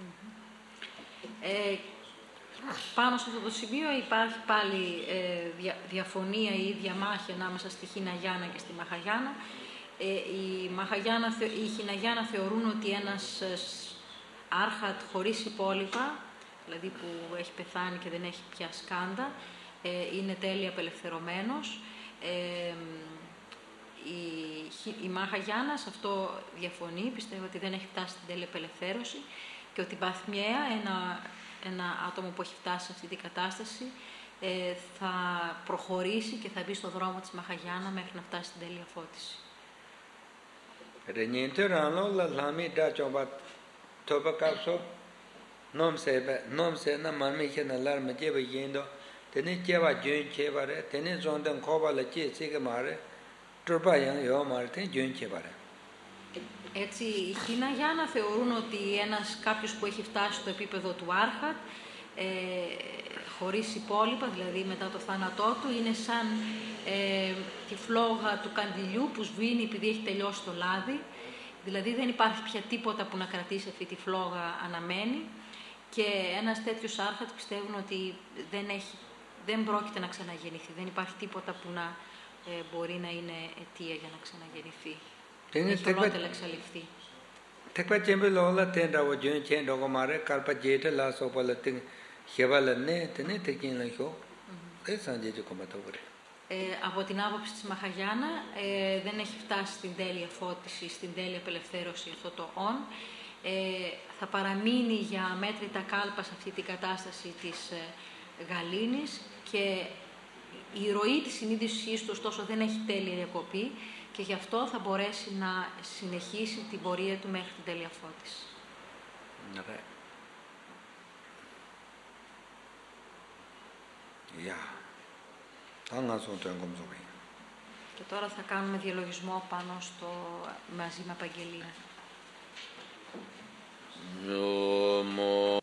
Ε, πάνω σε αυτό το σημείο υπάρχει πάλι ε, δια, διαφωνία ή διαμάχη ανάμεσα στη Χιναγιάνα και στη Μαχαγιάνα. Ε, η, Μαχαγιάνα, η Χιναγιάνα θεωρούν ότι ένας ε, άρχατ χωρίς υπόλοιπα, δηλαδή που έχει πεθάνει και δεν έχει πια σκάντα, ε, είναι τέλεια απελευθερωμένος. Ε, η, η Μαχαγιάνα σε αυτό διαφωνεί, πιστεύω ότι δεν έχει φτάσει στην τέλεια απελευθέρωση και ότι η Παθμιαία, ένα, ένα άτομο που έχει φτάσει σε αυτή την κατάσταση, ε, θα προχωρήσει και θα μπει στο δρόμο της Μαχαγιάνα μέχρι να φτάσει στην τέλεια φώτιση. nom se be nom se na man me khen lar me je be yin do tene je ba jun che ba re tene zon den kho ba le je se ke ma re tur ba yang yo ma re ten jun che ba re. Έτσι, οι Χιναγιάνα θεωρούν ότι ένας κάποιος που έχει φτάσει στο επίπεδο του Άρχατ, ε, χωρίς υπόλοιπα, δηλαδή μετά το θάνατό του, είναι σαν ε, τη φλόγα του καντιλιού που σβήνει επειδή έχει τελειώσει το λάδι. Δηλαδή δεν υπάρχει πια τίποτα που να κρατήσει αυτή τη φλόγα αναμένη και ένας τέτοιος Άρχατ πιστεύουν ότι δεν, έχει, δεν πρόκειται να ξαναγεννηθεί. Δεν υπάρχει τίποτα που να ε, μπορεί να είναι αιτία για να ξαναγεννηθεί. Έχει ολότελα εξαλειφθεί. Tekpa chembe lola tenda wo jun chen dogo mare kalpa jeta la so pala ting heba la ne tene tekin la ho e sanje jo komato bure. Ε, από την άποψη της Μαχαγιάνα ε, δεν έχει φτάσει στην τέλεια φώτιση, στην τέλεια απελευθέρωση αυτό το «ον». Ε, θα παραμείνει για μέτρητα κάλπα σε αυτή την κατάσταση της ε, γαλήνης και η ροή της συνείδησής του ωστόσο δεν έχει τέλεια διακοπή και γι' αυτό θα μπορέσει να συνεχίσει την πορεία του μέχρι την τέλεια φώτιση. Okay. Yeah. Και τώρα θα κάνουμε διαλογισμό πάνω στο μαζί με απαγγελία.